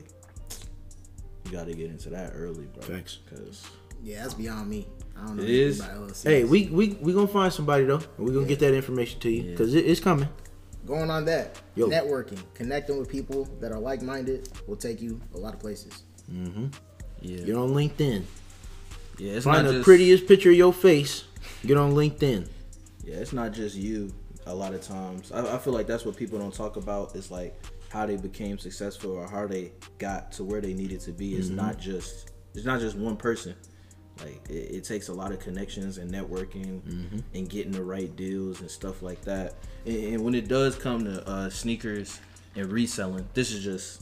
you got to get into that early, bro. Thanks. Because that's beyond me. I don't know anything about LLCs. Hey, we gonna find somebody though, and we gonna get that information to you because it's coming. Going on that, networking, connecting with people that are like-minded will take you a lot of places. Mm-hmm. Yeah. Get on LinkedIn. Yeah, it's find not the just prettiest picture of your face. Get on LinkedIn. Yeah, it's not just you. A lot of times, I feel like that's what people don't talk about. Is like how they became successful or how they got to where they needed to be. It's not just one person. Like it takes a lot of connections and networking and getting the right deals and stuff like that. And when it does come to sneakers and reselling, this is just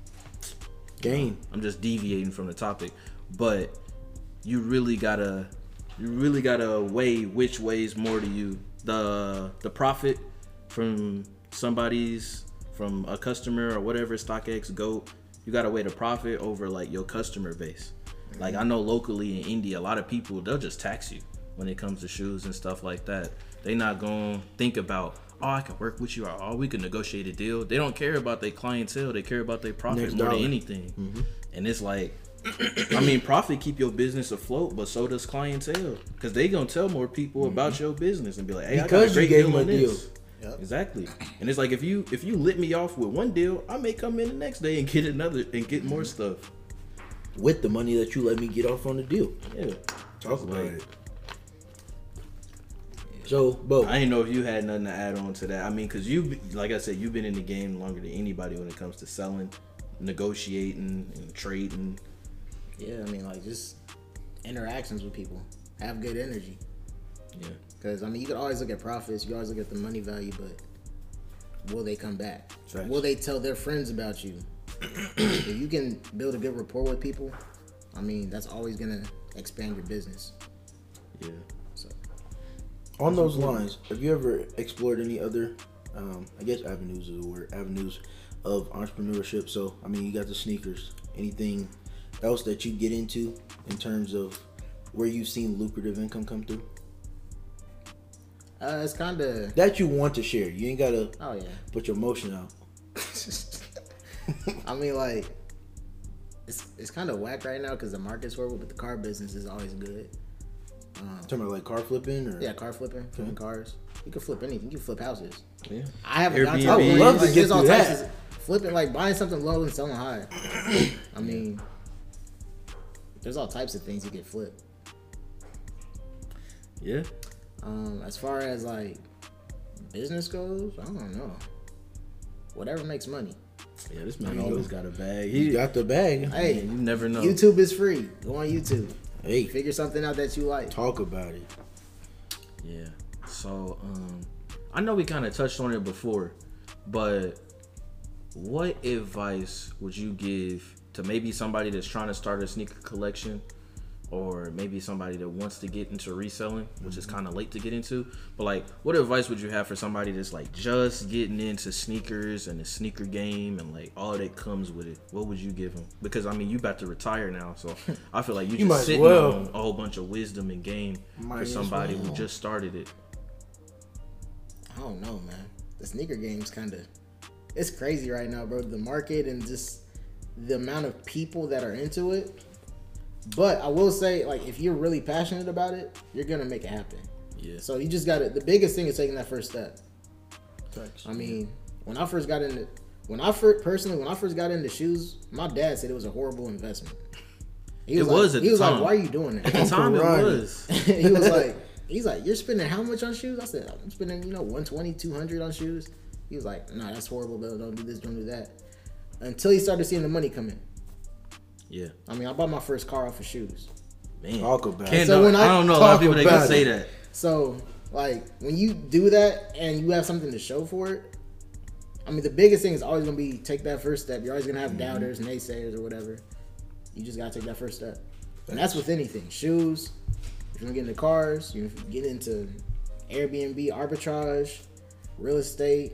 game. I'm just deviating from the topic, but you really gotta weigh which weighs more to you. The profit from from a customer or whatever, StockX, GOAT, you gotta weigh the profit over like your customer base. Like I know locally in India, a lot of people, they'll just tax you when it comes to shoes and stuff like that. They not gonna think about, oh, I can work with you, or oh, we can negotiate a deal. They don't care about their clientele. They care about their profit more than anything. And it's like, I mean, profit keep your business afloat, but so does clientele, because they gonna tell more people about your business and be like, hey, because I got a great deal on this. Yep. Exactly. And it's like if you lit me off with one deal, I may come in the next day and get another and get more stuff with the money that you let me get off on the deal. Yeah, talk about it. So, Bo, I didn't know if you had nothing to add on to that. I mean, because you, like I said, you've been in the game longer than anybody when it comes to selling, negotiating, and trading. Yeah, I mean, like just interactions with people. Have good energy. Yeah. Because, I mean, you could always look at profits. You always look at the money value, but will they come back? Right. Will they tell their friends about you? If you can build a good rapport with people, I mean, that's always going to expand your business. Yeah. So, on those lines, have you ever explored any other, I guess avenues is the word, avenues of entrepreneurship? So, I mean, you got the sneakers. Anything else that you get into in terms of where you've seen lucrative income come through? It's kind of... that you want to share. You ain't got to put your emotion out. I mean, like, it's kind of whack right now because the market's horrible, but the car business is always good. Talking about like car flipping? Or? Yeah, car flipping cars. You can flip anything. You can flip houses. Yeah. I haven't got to I would love to get through that. Flipping, like buying something low and selling high. I mean, there's all types of things you can flip. Yeah. As far as like business goes, I don't know. Whatever makes money. Yeah, this man always got a bag. He got the bag. Hey, man, you never know. YouTube is free. Go on YouTube. Hey, figure something out that you like. Talk about it. Yeah. So, I know we kind of touched on it before, but what advice would you give to maybe somebody that's trying to start a sneaker collection, or maybe somebody that wants to get into reselling, which is kind of late to get into? But like, what advice would you have for somebody that's like just getting into sneakers and the sneaker game and like all that comes with it? What would you give them? Because I mean, you about to retire now, so I feel like you just sitting on a whole bunch of wisdom and game for somebody who just started it. I don't know, man. The sneaker game's it's crazy right now, bro. The market and just the amount of people that are into it. But I will say, like, if you're really passionate about it, you're gonna make it happen. Yeah. So you just gotta. The biggest thing is taking that first step. I mean, when I first got into shoes, my dad said it was a horrible investment. He was like, "Why are you doing that?" At the time, it was. He's like, "You're spending how much on shoes?" I said, "I'm spending, $120, $200 on shoes." He was like, "Nah, that's horrible, Bill. Don't do this, don't do that." Until he started seeing the money come in. Yeah. I mean, I bought my first car off of shoes. Man. Talk about it. So I don't know a lot of people that can say that. So, like, when you do that and you have something to show for it, I mean, the biggest thing is always going to be take that first step. You're always going to have doubters, naysayers, or whatever. You just got to take that first step. And that's with anything. Shoes, if you're going to get into cars, you get into Airbnb, arbitrage, real estate,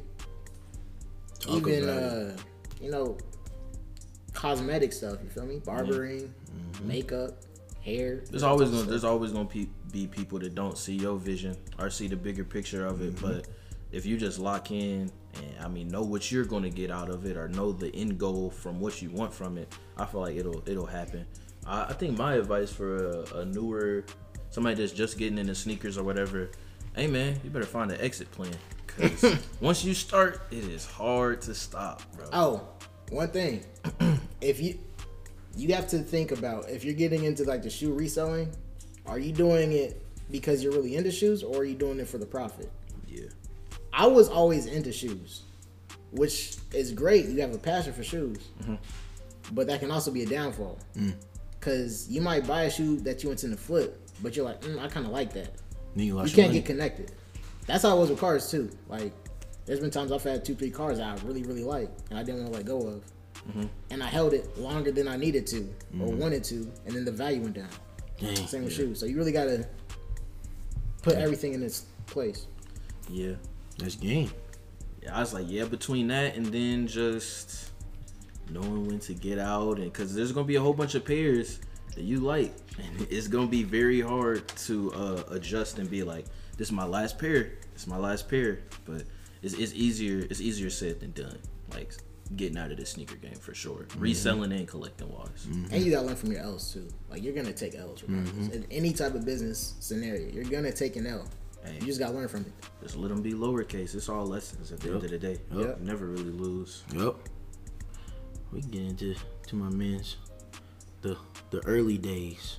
cosmetic stuff, you feel me? Barbering, makeup, hair. There's always gonna be people that don't see your vision or see the bigger picture of it. But if you just lock in and know what you're gonna get out of it, or know the end goal from what you want from it, I feel like it'll happen. I think my advice for a newer somebody that's just getting into sneakers or whatever, hey man, you better find an exit plan, because once you start, it is hard to stop, bro. Oh, one thing. If you have to think about, if you're getting into like the shoe reselling, are you doing it because you're really into shoes, or are you doing it for the profit? Yeah. I was always into shoes, which is great. You have a passion for shoes, but that can also be a downfall, because you might buy a shoe that you intend to flip, but you're like, I kind of like that. You can't get connected. That's how it was with cars too. Like, there's been times I've had 2-3 cars that I really, really like, and I didn't want to let go of. And I held it longer than I needed to or wanted to, and then the value went down. Same with shoes. So you really got to put everything in its place. Yeah. That's game. Yeah, I was like, between that and then just knowing when to get out, and because there's going to be a whole bunch of pairs that you like, and it's going to be very hard to adjust and be like, this is my last pair. But it's easier said than done. Like, getting out of the sneaker game for sure. Reselling and collecting wise. And you gotta learn from your L's too. Like, you're gonna take L's regardless. In any type of business scenario, you're gonna take an L. Hey, you just gotta learn from it. Just let them be lowercase. It's all lessons at the end of the day. You never really lose. We can get into my man's the early days.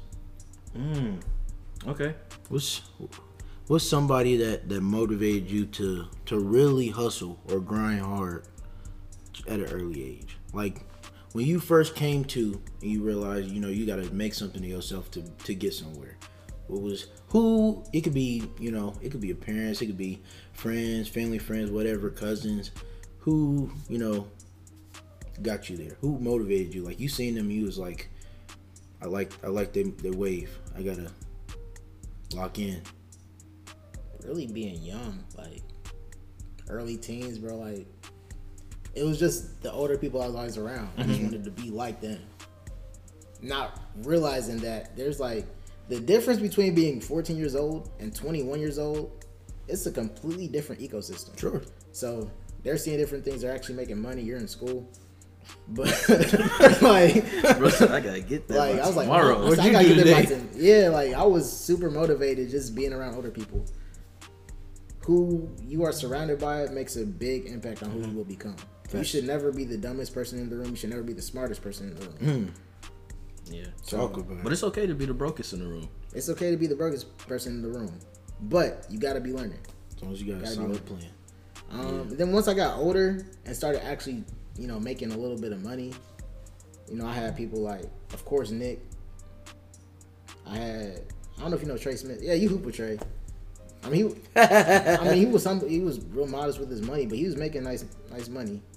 Okay. What's somebody that motivated you to really hustle or grind hard at an early age? Like, when you first came to and you realized, you got to make something of yourself to get somewhere. It could be, it could be your parents, it could be friends, family, friends, whatever, cousins. Who, got you there? Who motivated you? Like, you seen them, you was like, I like their wave. I gotta lock in. Really being young, like early teens, bro. Like, it was just the older people I was always around. I just wanted to be like them. Not realizing that there's like the difference between being 14 years old and 21 years old. It's a completely different ecosystem. Sure. So they're seeing different things. They're actually making money. You're in school. But like, bro, I gotta get that. Like, I was like, tomorrow. What'd you do today? Yeah, like, I was super motivated just being around older people. Who you are surrounded by it makes a big impact on who you will become. You should never be the dumbest person in the room. You should never be the smartest person in the room. Yeah. Talk about it. But it's okay to be the brokest in the room. It's okay to be the brokest person in the room. But you gotta be learning. As long as you got a solid plan. Then once I got older and started actually, making a little bit of money, I had people like, of course, Nick. I don't know if you know Trey Smith. Yeah, you hoop with Trey. I mean, he was real modest with his money, but he was making nice money.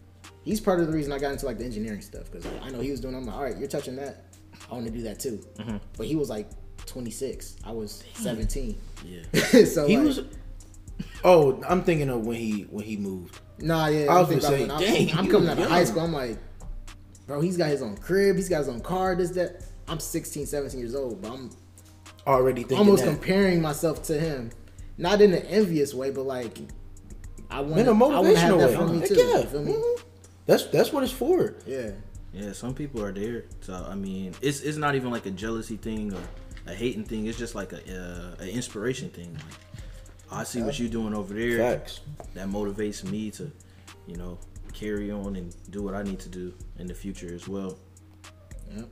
he's part of the reason I got into like the engineering stuff because I know he was doing. I'm like, all right, you're touching that. I want to do that too. But he was like 26. I was 17. Yeah. So He like, was. Oh, I'm thinking of when he moved. Nah, yeah. I was I'm gonna thinking say, about when dang, I'm he coming was out of high young. school. I'm like, bro, he's got his own crib. He's got his own car. This, that. I'm 16, 17 years old, but I'm Already thinking almost that. comparing myself to him. Not in an envious way, but like, I want In a to have motivational that way. for me Heck too. yeah. You feel me? Mhm. That's what it's for. Yeah. Yeah, some people are there. So I mean, it's not even like a jealousy thing or a hating thing. It's just like a inspiration thing. Like, I see what you're doing over there. Facts. That motivates me to, carry on and do what I need to do in the future as well. Yep.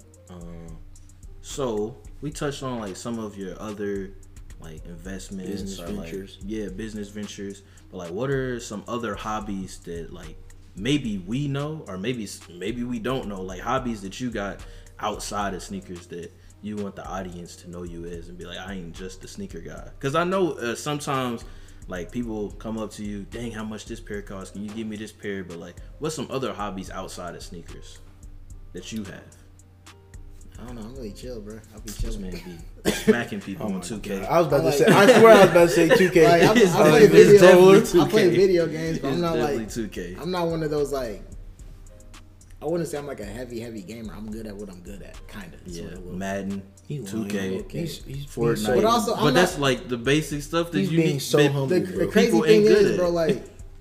So we touched on like some of your other like investments, Business or ventures. like business ventures. But like, what are some other hobbies that like maybe we know or maybe we don't know? Like hobbies that you got outside of sneakers that you want the audience to know you as and be like, I ain't just the sneaker guy. Because I know sometimes like people come up to you, dang, how much this pair costs? Can you give me this pair? But like, what's some other hobbies outside of sneakers that you have? I don't know. I'm really chill, bro. I'll be This chilling. man be smacking people Oh on my 2K. God. I was about I to say. like- I swear I was about to say 2K. Like, I It's play definitely video. 2K. I play video games, but I'm It's not definitely like 2K. I'm not one of those like. I wouldn't say I'm like a heavy gamer. I'm good at what I'm good at, kind of. Yeah, Sort of. Madden, He 2K, Okay. He's Fortnite. so, But also, I'm but that's not- like the basic stuff that he's you being need. so that- humble, The bro. crazy People thing ain't good is, at bro, it. like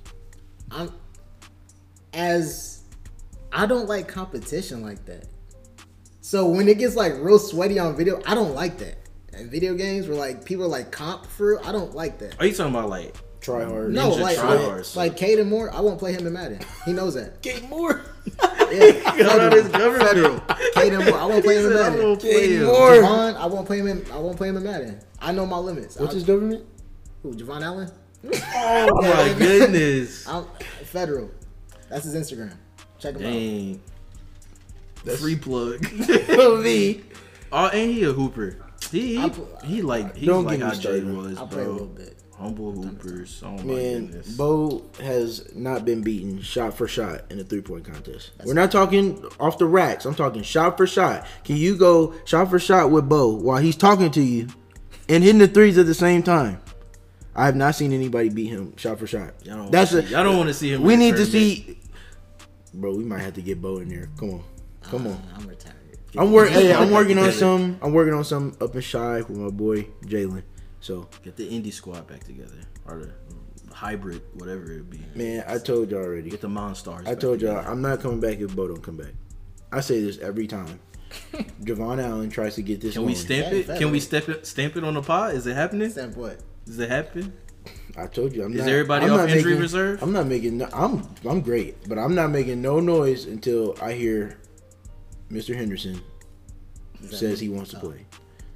I don't like competition like that. So when it gets like real sweaty on video, I don't like that. And video games where like people are like comp for real, I don't like that. Are you talking about like? Try hard. No, Ninja like tryhards. like Caden Moore, I won't play him in Madden. He knows that. Get more. Yeah, Got out his government. Caden Moore, I won't play him in He said, "I'm Madden. gonna play him." More. Javon, I won't play him in Madden. I know my limits. What's his government? Who, Javon Allen? Oh my goodness! I'm Federal. That's his Instagram. Check him out. Dang. Free plug. Me. Oh, and he a hooper. He's Don't like get me how Jay started. was, I'll play a bro. little bit. Humble hoopers. Oh my Man, goodness. Bo has not been beaten shot for shot in a 3-point contest. We're not talking off the racks. I'm talking shot for shot. Can you go shot for shot with Bo while he's talking to you and hitting the threes at the same time? I have not seen anybody beat him shot for shot. Y'all don't want to see him. We in the need to tournament. see. Bro, we might have to get Bo in there. Come on. Come on. I'm retired. I'm working on some. I'm working on some up and shy with my boy Jalen. So, Get the indie squad back together, or the hybrid, whatever it be. man, I told y'all already. Get the Monstars. I told y'all I'm not coming back if Bo don't come back. I say this every time. Javon Allen tries to get this. Can we going. stamp Yeah, it? fair Can we enough. stamp it on the pod? Is it happening? Stamp what? Is it happening? I told you. Is everybody off injury reserve? I'm not making. I'm great, but I'm not making no noise until I hear Mr. Henderson says he wants to play.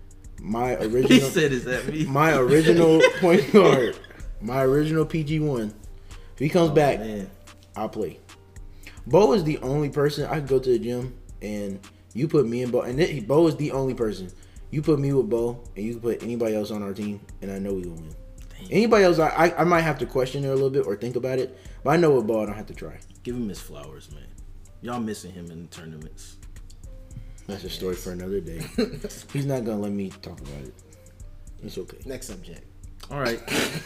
My He original. said, "Is that me?" My original point guard, my original PG1. If he comes back, Man. I'll play. Bo is the only person I can go to the gym and you put me and Bo, and Bo is the only person. You put me with Bo, and you can put anybody else on our team, and I know we gonna win. Anybody else, I might have to question it a little bit or think about it, but I know with Bo, I don't have to try. Give him his flowers, man. Y'all missing him in the tournaments. That's a story for another day. He's not gonna let me talk about it. It's okay. Next subject. All right.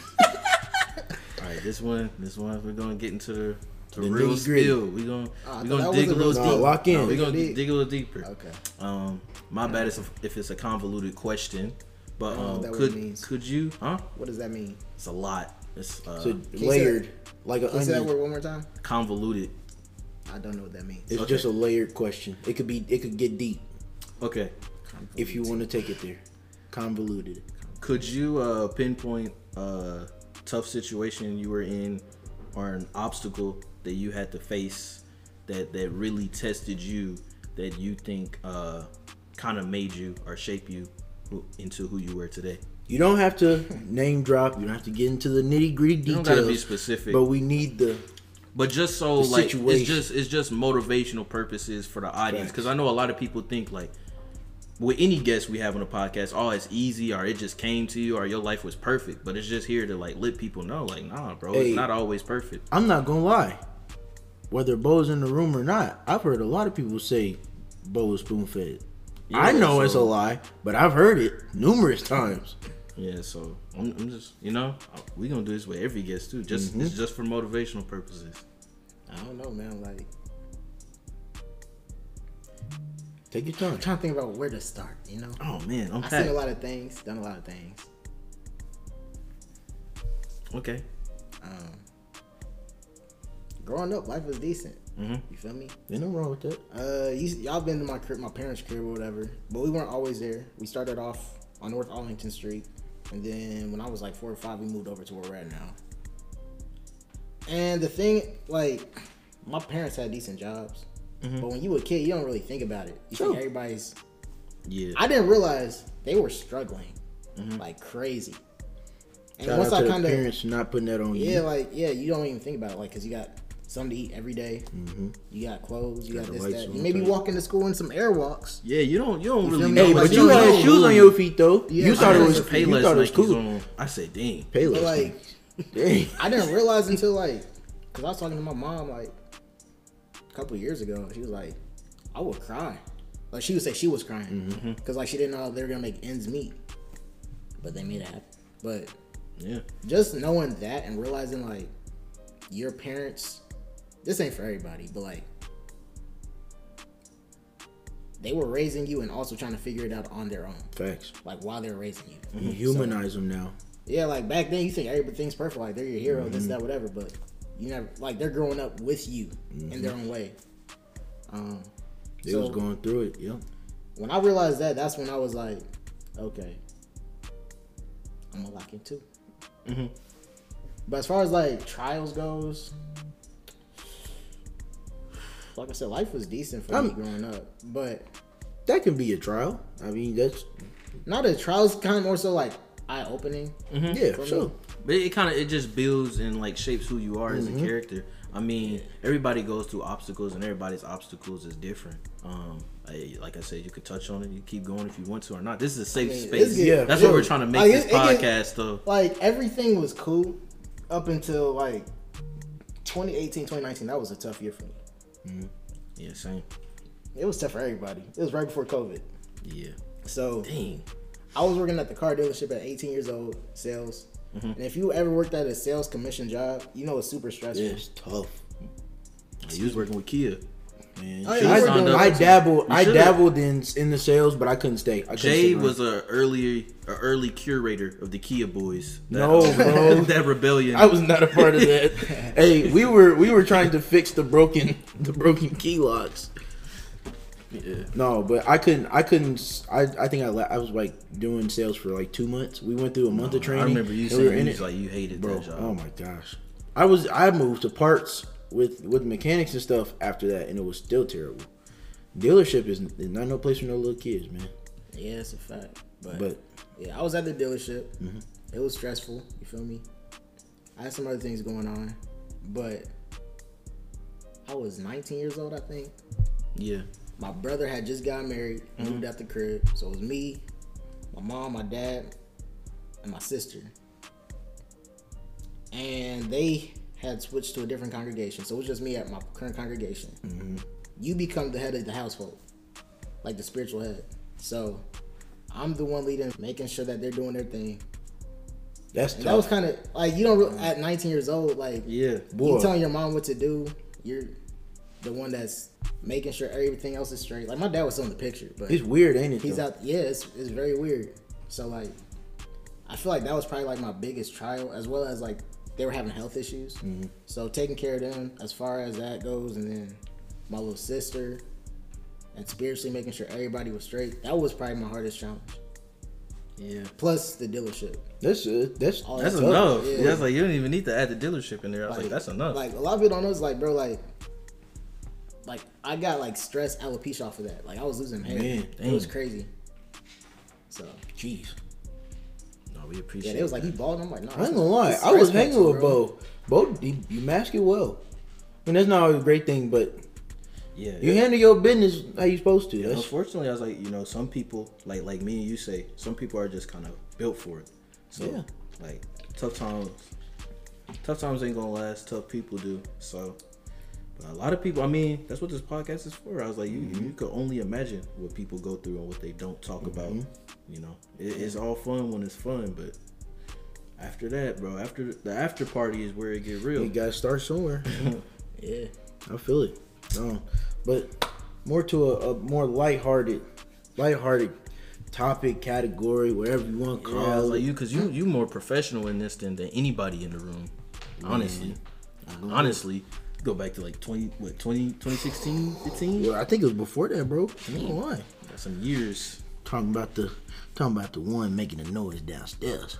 All right. This one, we're gonna get into the The real nitty-gritty. spill. We're gonna that dig a wasn't little real- deep. lock in. No, we're gonna Dig. dig a little deeper. Okay. My bad if it's a convoluted question, but I don't know what that word means. could you? Huh? What does that mean? It's a lot. It's So you layered, like an Can you say that onion. word one more time? convoluted. I don't know what that means. It's Okay. just a layered question. It could get deep Okay. if you want to take it there. Convoluted. Could you pinpoint a tough situation you were in or an obstacle that you had to face that really tested you that you think kind of made you or shape you into who you were today? You don't have to name drop. You don't have to get into the nitty gritty You details. don't gotta be specific. But we need the. But just so The like situation. it's just motivational purposes for the audience, Facts. because I know a lot of people think like with any guest we have on the podcast, oh, it's easy or it just came to you or your life was perfect. But it's just here to like let people know like, nah, bro, Hey. it's not always perfect. I'm not gonna lie. whether Bo's in the room or not, I've heard a lot of people say Bo was spoon fed. Yeah, I know so- it's a lie, but I've heard it numerous times. Yeah, so I'm just, we gonna do this with every guest too. Just It's just for motivational purposes. I don't know, man. Like, Take your time. I'm trying to think about where to start. Oh man, I'm I've seen a lot of things, done a lot of things. Okay. Growing up, life was decent. Mm-hmm. You feel me? Ain't no wrong with that. Y'all been to my crib, my parents' crib or whatever, but we weren't always there. We started off on North Arlington Street, and then when I was like 4 or 5, we moved over to where we're at now. And the thing, like, my parents had decent jobs, but when you were a kid, you don't really think about it. You think everybody's. Yeah. I didn't realize they were struggling like crazy. And Shout once out I to kind the of, parents not putting that on you. you don't even think about it, like, cause you got something to eat every day. You got clothes. You got the this, lights that. on You maybe tight. walking to school in some airwalks. Yeah, you don't really feel me? know. Hey, Like, but you you know, had shoes on your feet though. Yeah, You I thought it know was it's Payless you thought it was Nikes cool. on. I said, dang. Payless. But like, Dang. I didn't realize until like, cause I was talking to my mom like a couple years ago. She was like, I would cry. Like she would say she was crying because like she didn't know they were gonna make ends meet, but they made it happen. But Yeah. just knowing that and realizing like your parents, this ain't for everybody, but like they were raising you and also trying to figure it out on their own, Facts. like while they're raising you. You humanize them now. Yeah, like back then you think everything's perfect, like they're your hero, this, that, whatever, but you never, like they're growing up with you in their own way. They So- was going through it. Yep. When I realized that, that's when I was like, okay, I'm gonna lock in too. But as far as like trials goes, like I said, life was decent for me growing up, but That can be a trial. I mean, that's not a trials, kind of more so like eye opening. yeah, For sure. me. But it just builds and like shapes who you are as a character. I mean, everybody goes through obstacles, and everybody's obstacles is different. Like I said, you could touch on it. You keep going if you want to or not. This is a safe I mean, space. it's good. Yeah, That's sure. what we're trying to make Like, this it gets- podcast though. Like everything was cool up until like 2018, 2019. That was a tough year for me. Yeah, same. It was tough for everybody. It was right before COVID. Yeah. So Dang. I was working at the car dealership at 18 years old, sales. And if you ever worked at a sales commission job, you know it's super stressful. Yeah, it's tough. You was working with Kia. Man, Oh, yeah, Should've you were signed doing up. I that. dabbled. You I should've. dabbled in the sales, but I couldn't stay. I couldn't Jay stay around. was a early curator of the Kia boys. No, bro. That rebellion. I was not a part of that. Hey, we were trying to fix the broken key locks. Yeah. No, but I couldn't. I think I was like doing sales for like 2 months. We went through a month of training. I remember you and we were saying in you it. was like you hated Bro, that job. oh my gosh. I moved to parts with mechanics and stuff after that, and it was still terrible. Dealership is not no place for no little kids, man. Yeah, it's a fact. But Yeah, I was at the dealership. It was stressful. You feel me? I had some other things going on, but I was 19 years old, I think. Yeah. My brother had just got married, moved out the crib, so it was me, my mom, my dad, and my sister. And they had switched to a different congregation, so it was just me at my current congregation. You become the head of the household, like the spiritual head. So I'm the one leading, making sure that they're doing their thing. that's And tough. that was kind of like, you don't at 19 years old, like Yeah. Boy. you telling your mom what to do. You're the one that's making sure everything else is straight. Like my dad was still in the picture, but It's weird, ain't it? he's though? out. Yeah, it's very weird. So like, I feel like that was probably like my biggest trial, as well as like they were having health issues. So taking care of them as far as that goes, and then my little sister, and spiritually making sure everybody was straight. That was probably my hardest challenge. Yeah. Plus the dealership. That's All That's that enough. stuff. Yeah. That's like you don't even need to add the dealership in there. I was like, that's enough. Like a lot of people don't know. It's like, bro, like I got like stress alopecia off of that. Like I was losing hair. Man, it was dang. crazy. So jeez. No, we appreciate. yeah, they was like, "You bald?" I'm like, "No." I ain't gonna lie. I was hanging with Bo. Bo, you mask it well. I mean, that's not always a great thing, but Yeah. you handle your business how you supposed to. That's Unfortunately, I was like, some people like me and you say, some people are just kind of built for it. So Yeah. like tough times ain't gonna last. Tough people do. So But a lot of people, I mean, that's what this podcast is for. I was like, you could only imagine what people go through and what they don't talk about. You know, it's all fun when it's fun, but after that, bro, after the after party is where it get real. You gotta start somewhere. Yeah. I feel it. But more to a more lighthearted topic, category, whatever you want to Yeah, I call was it. like, because you more professional in this than anybody in the room. Honestly. Honestly. Go back to like 2016, 15? Well, I think it was before that, bro. I ain't gonna lie. Got some years. Talking about the one making a noise downstairs.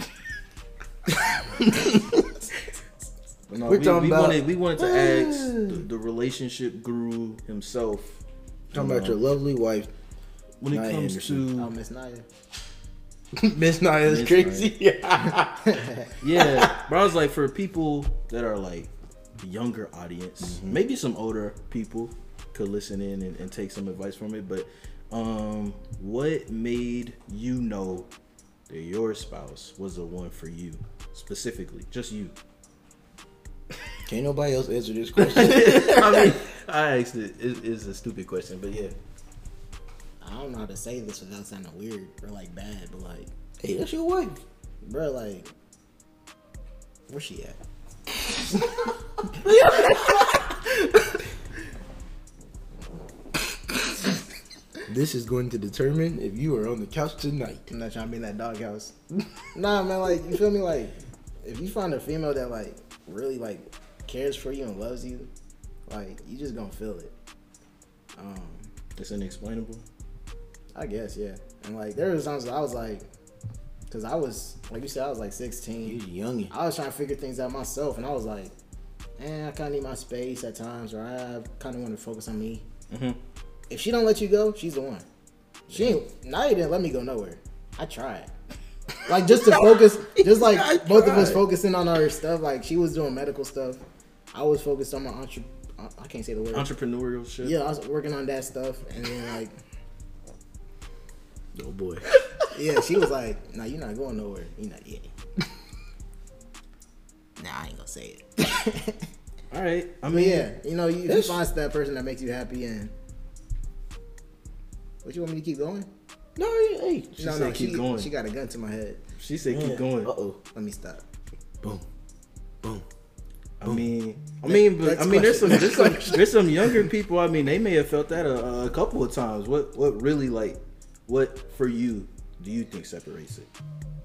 No, We're talking about we wanted to ask the relationship guru himself. talking about your lovely wife. When it Nia comes Anderson. Oh, Miss Naya. Miss Nia is Miss crazy. Yeah, but I was like, for people that are like the younger audience, maybe some older people could listen in and take some advice from it. But what made you know that your spouse was the one for you specifically, just you? Can't nobody else answer this question. I mean, I asked it. It's a stupid question, but yeah. I don't know how to say this without sounding weird or like bad, but like, Hey, that's your wife. bro, like, where's she at? This is going to determine if you are on the couch tonight. I'm not trying to be in that doghouse. Nah, man, like, you feel me? Like, if you find a female that like really like cares for you and loves you, like, you just gonna feel it. It's inexplainable. I guess, yeah. And like, there was times I was like, cause I was, like you said, I was like 16. He's a youngin'. I was trying to figure things out myself, and I was like, I kind of need my space at times, or I kind of want to focus on me. Mm-hmm. If she don't let you go, she's the one. She ain't. Naya didn't let me go nowhere. I tried, like, just to focus, just like both of us focusing on our stuff. Like, she was doing medical stuff. I was focused on my I can't say the word. Entrepreneurial shit. Yeah, I was working on that stuff, and then like, Oh boy. yeah, she was like, "Nah, you're not going nowhere. You're not yet." Nah, I ain't gonna say it. All right. I But mean, yeah, you know, you find that person that makes you happy, and what you want me to keep going? No, hey. She said keep going. She got a gun to my head. She said keep going. Uh-oh. Let me stop. Boom. Boom. I mean, there's some younger people. I mean, they may have felt that a couple of times. What really, like, what for you do you think separates it,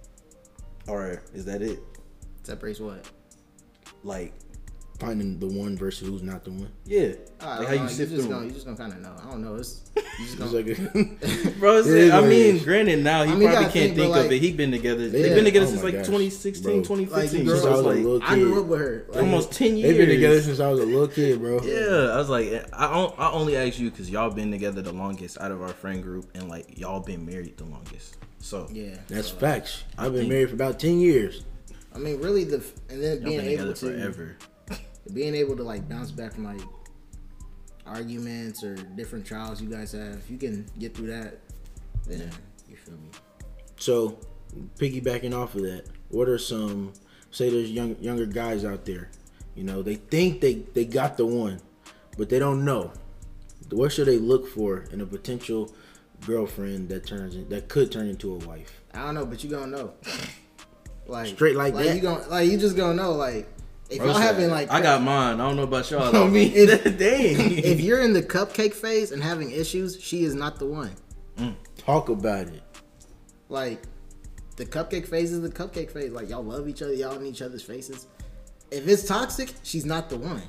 or is that it? Separates what? Like, Finding the one versus who's not the one. yeah, I like don't how know, you sift through them. You just gonna kind of know. I don't know. It's you just It's gonna. like Bro, Yeah, I mean, like- granted, now he I mean, you probably gotta can't think, think but, of like- it. He been together. They've Yeah. been together Oh since my like gosh, 2016, bro. 2015. Like, you so grew it's up- like little I grew kid. up with her. Like, almost 10 years. They've been together since I was a little kid, bro. Yeah, I was like, I only asked you because y'all been together the longest out of our friend group, and like y'all been married the longest. So Yeah, That's so, facts. I've been think- married for about 10 years. I mean, really, and then y'all being been able together to forever. being able to like bounce back from like arguments or different trials you guys have. If you can get through that, then you feel me. So, piggybacking off of that, what are some, say there's younger guys out there, you know, they think they got the one, but they don't know. What should they look for in a potential girlfriend that could turn into a wife? I don't know, but you gonna know. Like Straight like that? You just gonna know. Like, if Bro y'all said, having like, I got mine. I don't know about y'all. I Though. mean, Dang. if you're in the cupcake phase and having issues, she is not the one. Talk about it. Like, the cupcake phase is the cupcake phase. Like, y'all love each other, y'all in each other's faces. If it's toxic, she's not the one.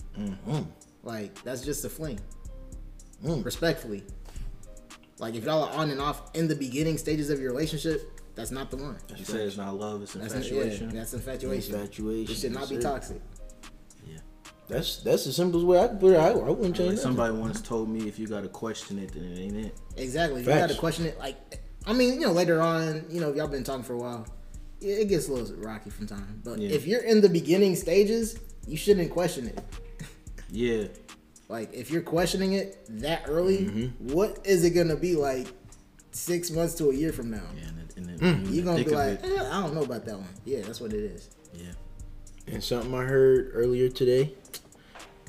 Like, that's just a fling. Respectfully. Like, if y'all are on and off in the beginning stages of your relationship, that's not the one. You said it's not love, it's That's infatuation. that's infatuation. Infatuation, It should not yes, be sir. toxic. That's the simplest way I could put it. I wouldn't Like change that. somebody once told me, if you gotta question it, then it ain't it. Exactly. Facts. You got to question it. Like, I mean, you know, later on, you know, if y'all been talking for a while, it gets a little rocky from time. But Yeah. if you're in the beginning stages, you shouldn't question it. Yeah. Like, if you're questioning it that early, what is it gonna be like 6 months to a year from now? Yeah, and You're gonna thick be of like, it. I don't know about that one. Yeah, that's what it is. Yeah. And something I heard earlier today,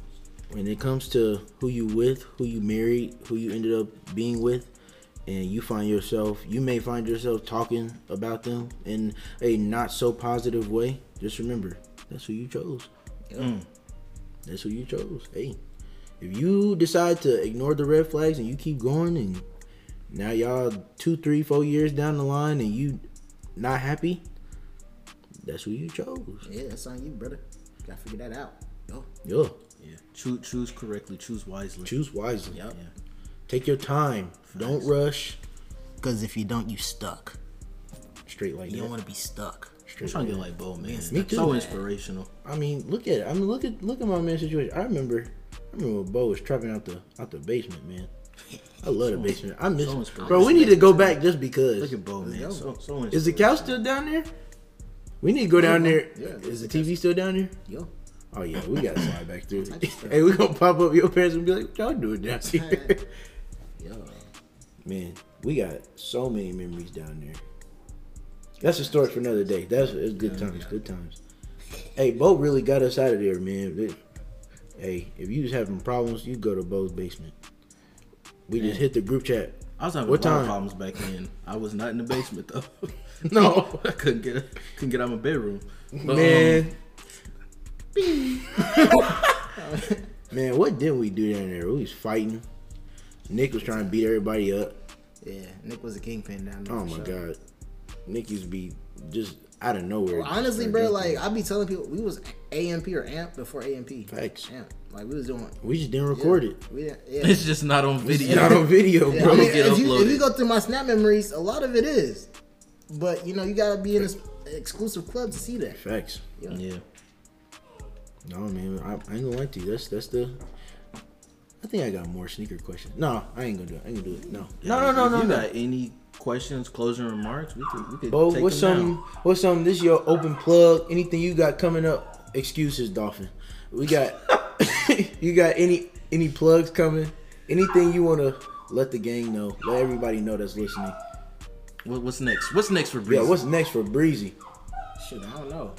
when it comes to who you with, who you married, who you ended up being with, and you may find yourself talking about them in a not so positive way, just remember, that's who you chose. That's who you chose. Hey, if you decide to ignore the red flags and you keep going, and now y'all 2, 3, 4 years down the line and you not happy, that's who you chose. Yeah, that's on you, brother. Gotta figure that out. Yeah. Yeah. Choose correctly. Choose wisely. Choose wisely. Yep. Yeah. Take your time. Don't rush. Because if you don't, you stuck. Straight like You that. don't want to be stuck. I'm Straight trying to like get like Bo, man. Me too. So inspirational. I mean, look at it. I mean, look at my man's situation. I remember when Bo was trapping out the basement, man. I love the basement. I miss so it. Bro, we need to go back just because. Look at Bo, man. go. So Is the couch still down there? We need to go down there. Yeah, Is the TV still down there? Yo. Oh yeah, we gotta slide back through. Type of stuff. Hey, we gonna pop up your parents and be like, "What y'all doing down here?" Yo. Man, we got so many memories down there. That's a story for another day. It's good times. Good times. Hey, Bo really got us out of there, man. Hey, if you was having problems, you go to Bo's basement. We just hit the group chat. I was having What a lot time? of problems back then. I was not in the basement though. No, I couldn't get out of my bedroom. But, man. Man, what did we do down there? We was fighting. Nick was trying to beat everybody up. Yeah, Nick was a kingpin down there. Oh my god, Nick used to be just out of nowhere. Well, honestly, bro, like I be telling people, we was AMP or AMP before AMP. Facts. AMP. Like we was doing. We just didn't record it. We didn't, yeah. it's just not on video. It's not on video, Yeah, bro. I mean, Get if you uploaded. go through my Snap memories, a lot of it is. But you know, you gotta be in this exclusive club to see that. Facts. Yeah. No, man, I ain't gonna lie to you. That's the. I think I got more sneaker questions. No, I ain't gonna do it. I ain't gonna do it. No. If you got any questions, closing remarks, we could Bo, take what's them some? down. What's some? This your open plug. Anything you got coming up? Excuses, Dolphin. We got. You got any plugs coming? Anything you wanna let the gang know? Let everybody know that's listening. What's next? What's next for Breezy? Yeah, what's next for Breezy? Shit, I don't know.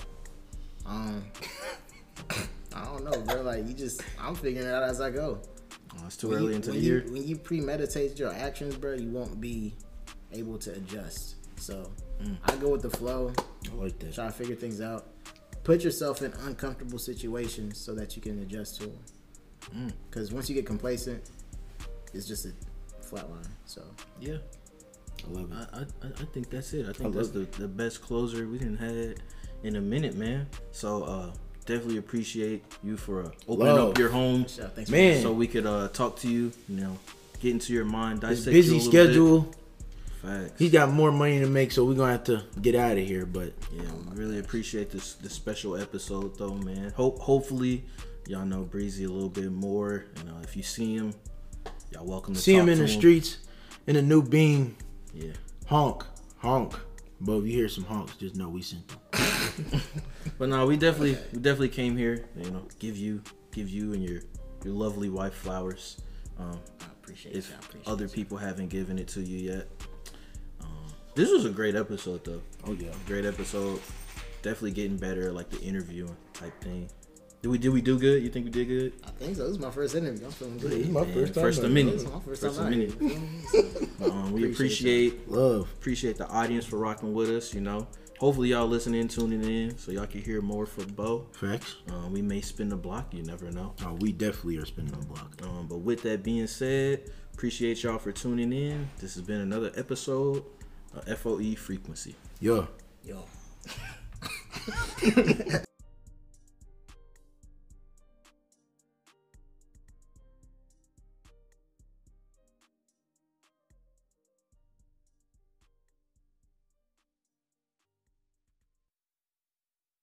I don't know, bro. Like I'm figuring it out as I go. Oh, it's too early into the when year. When you premeditate your actions, bro, you won't be able to adjust. So I go with the flow, I like that. try to figure things out. Put yourself in uncomfortable situations so that you can adjust to them. Because once you get complacent, it's just a flat line. So Yeah, I love it. I think that's it. I think I that's the best closer we didn't had in a minute, man. So definitely appreciate you for opening Love. up your home, yeah, thanks, Man. so we could talk to you. You know, get into your mind, His dissect busy you a little schedule. Bit. Facts. He's got more money to make, so we're gonna have to get out of here. But Yeah, we really appreciate this special episode though, man. Hopefully y'all know Breezy a little bit more. You know, if you see him, y'all welcome to see him talk in to the streets in a new beam. Yeah. Honk. But if you hear some honks, just know we sent them. But no, we definitely came here, you know, give you and your lovely wife flowers. I appreciate If you. I appreciate other you. people haven't given it to you yet. This was a great episode though. Oh yeah. Great episode. Definitely getting better, like the interviewing type thing. Did we do good? You think we did good? I think so. This is my first interview. I'm feeling This is good. my Man, first time. first of out many. here. This is my first First time of out many. here. We appreciate Love. the audience for rocking with us. You know, hopefully y'all listening, tuning in, so y'all can hear more from Bo. Facts. We may spin the block. You never know. Oh, we definitely are spinning the block. But with that being said, appreciate y'all for tuning in. This has been another episode of FOE Frequency. Yo. Yo.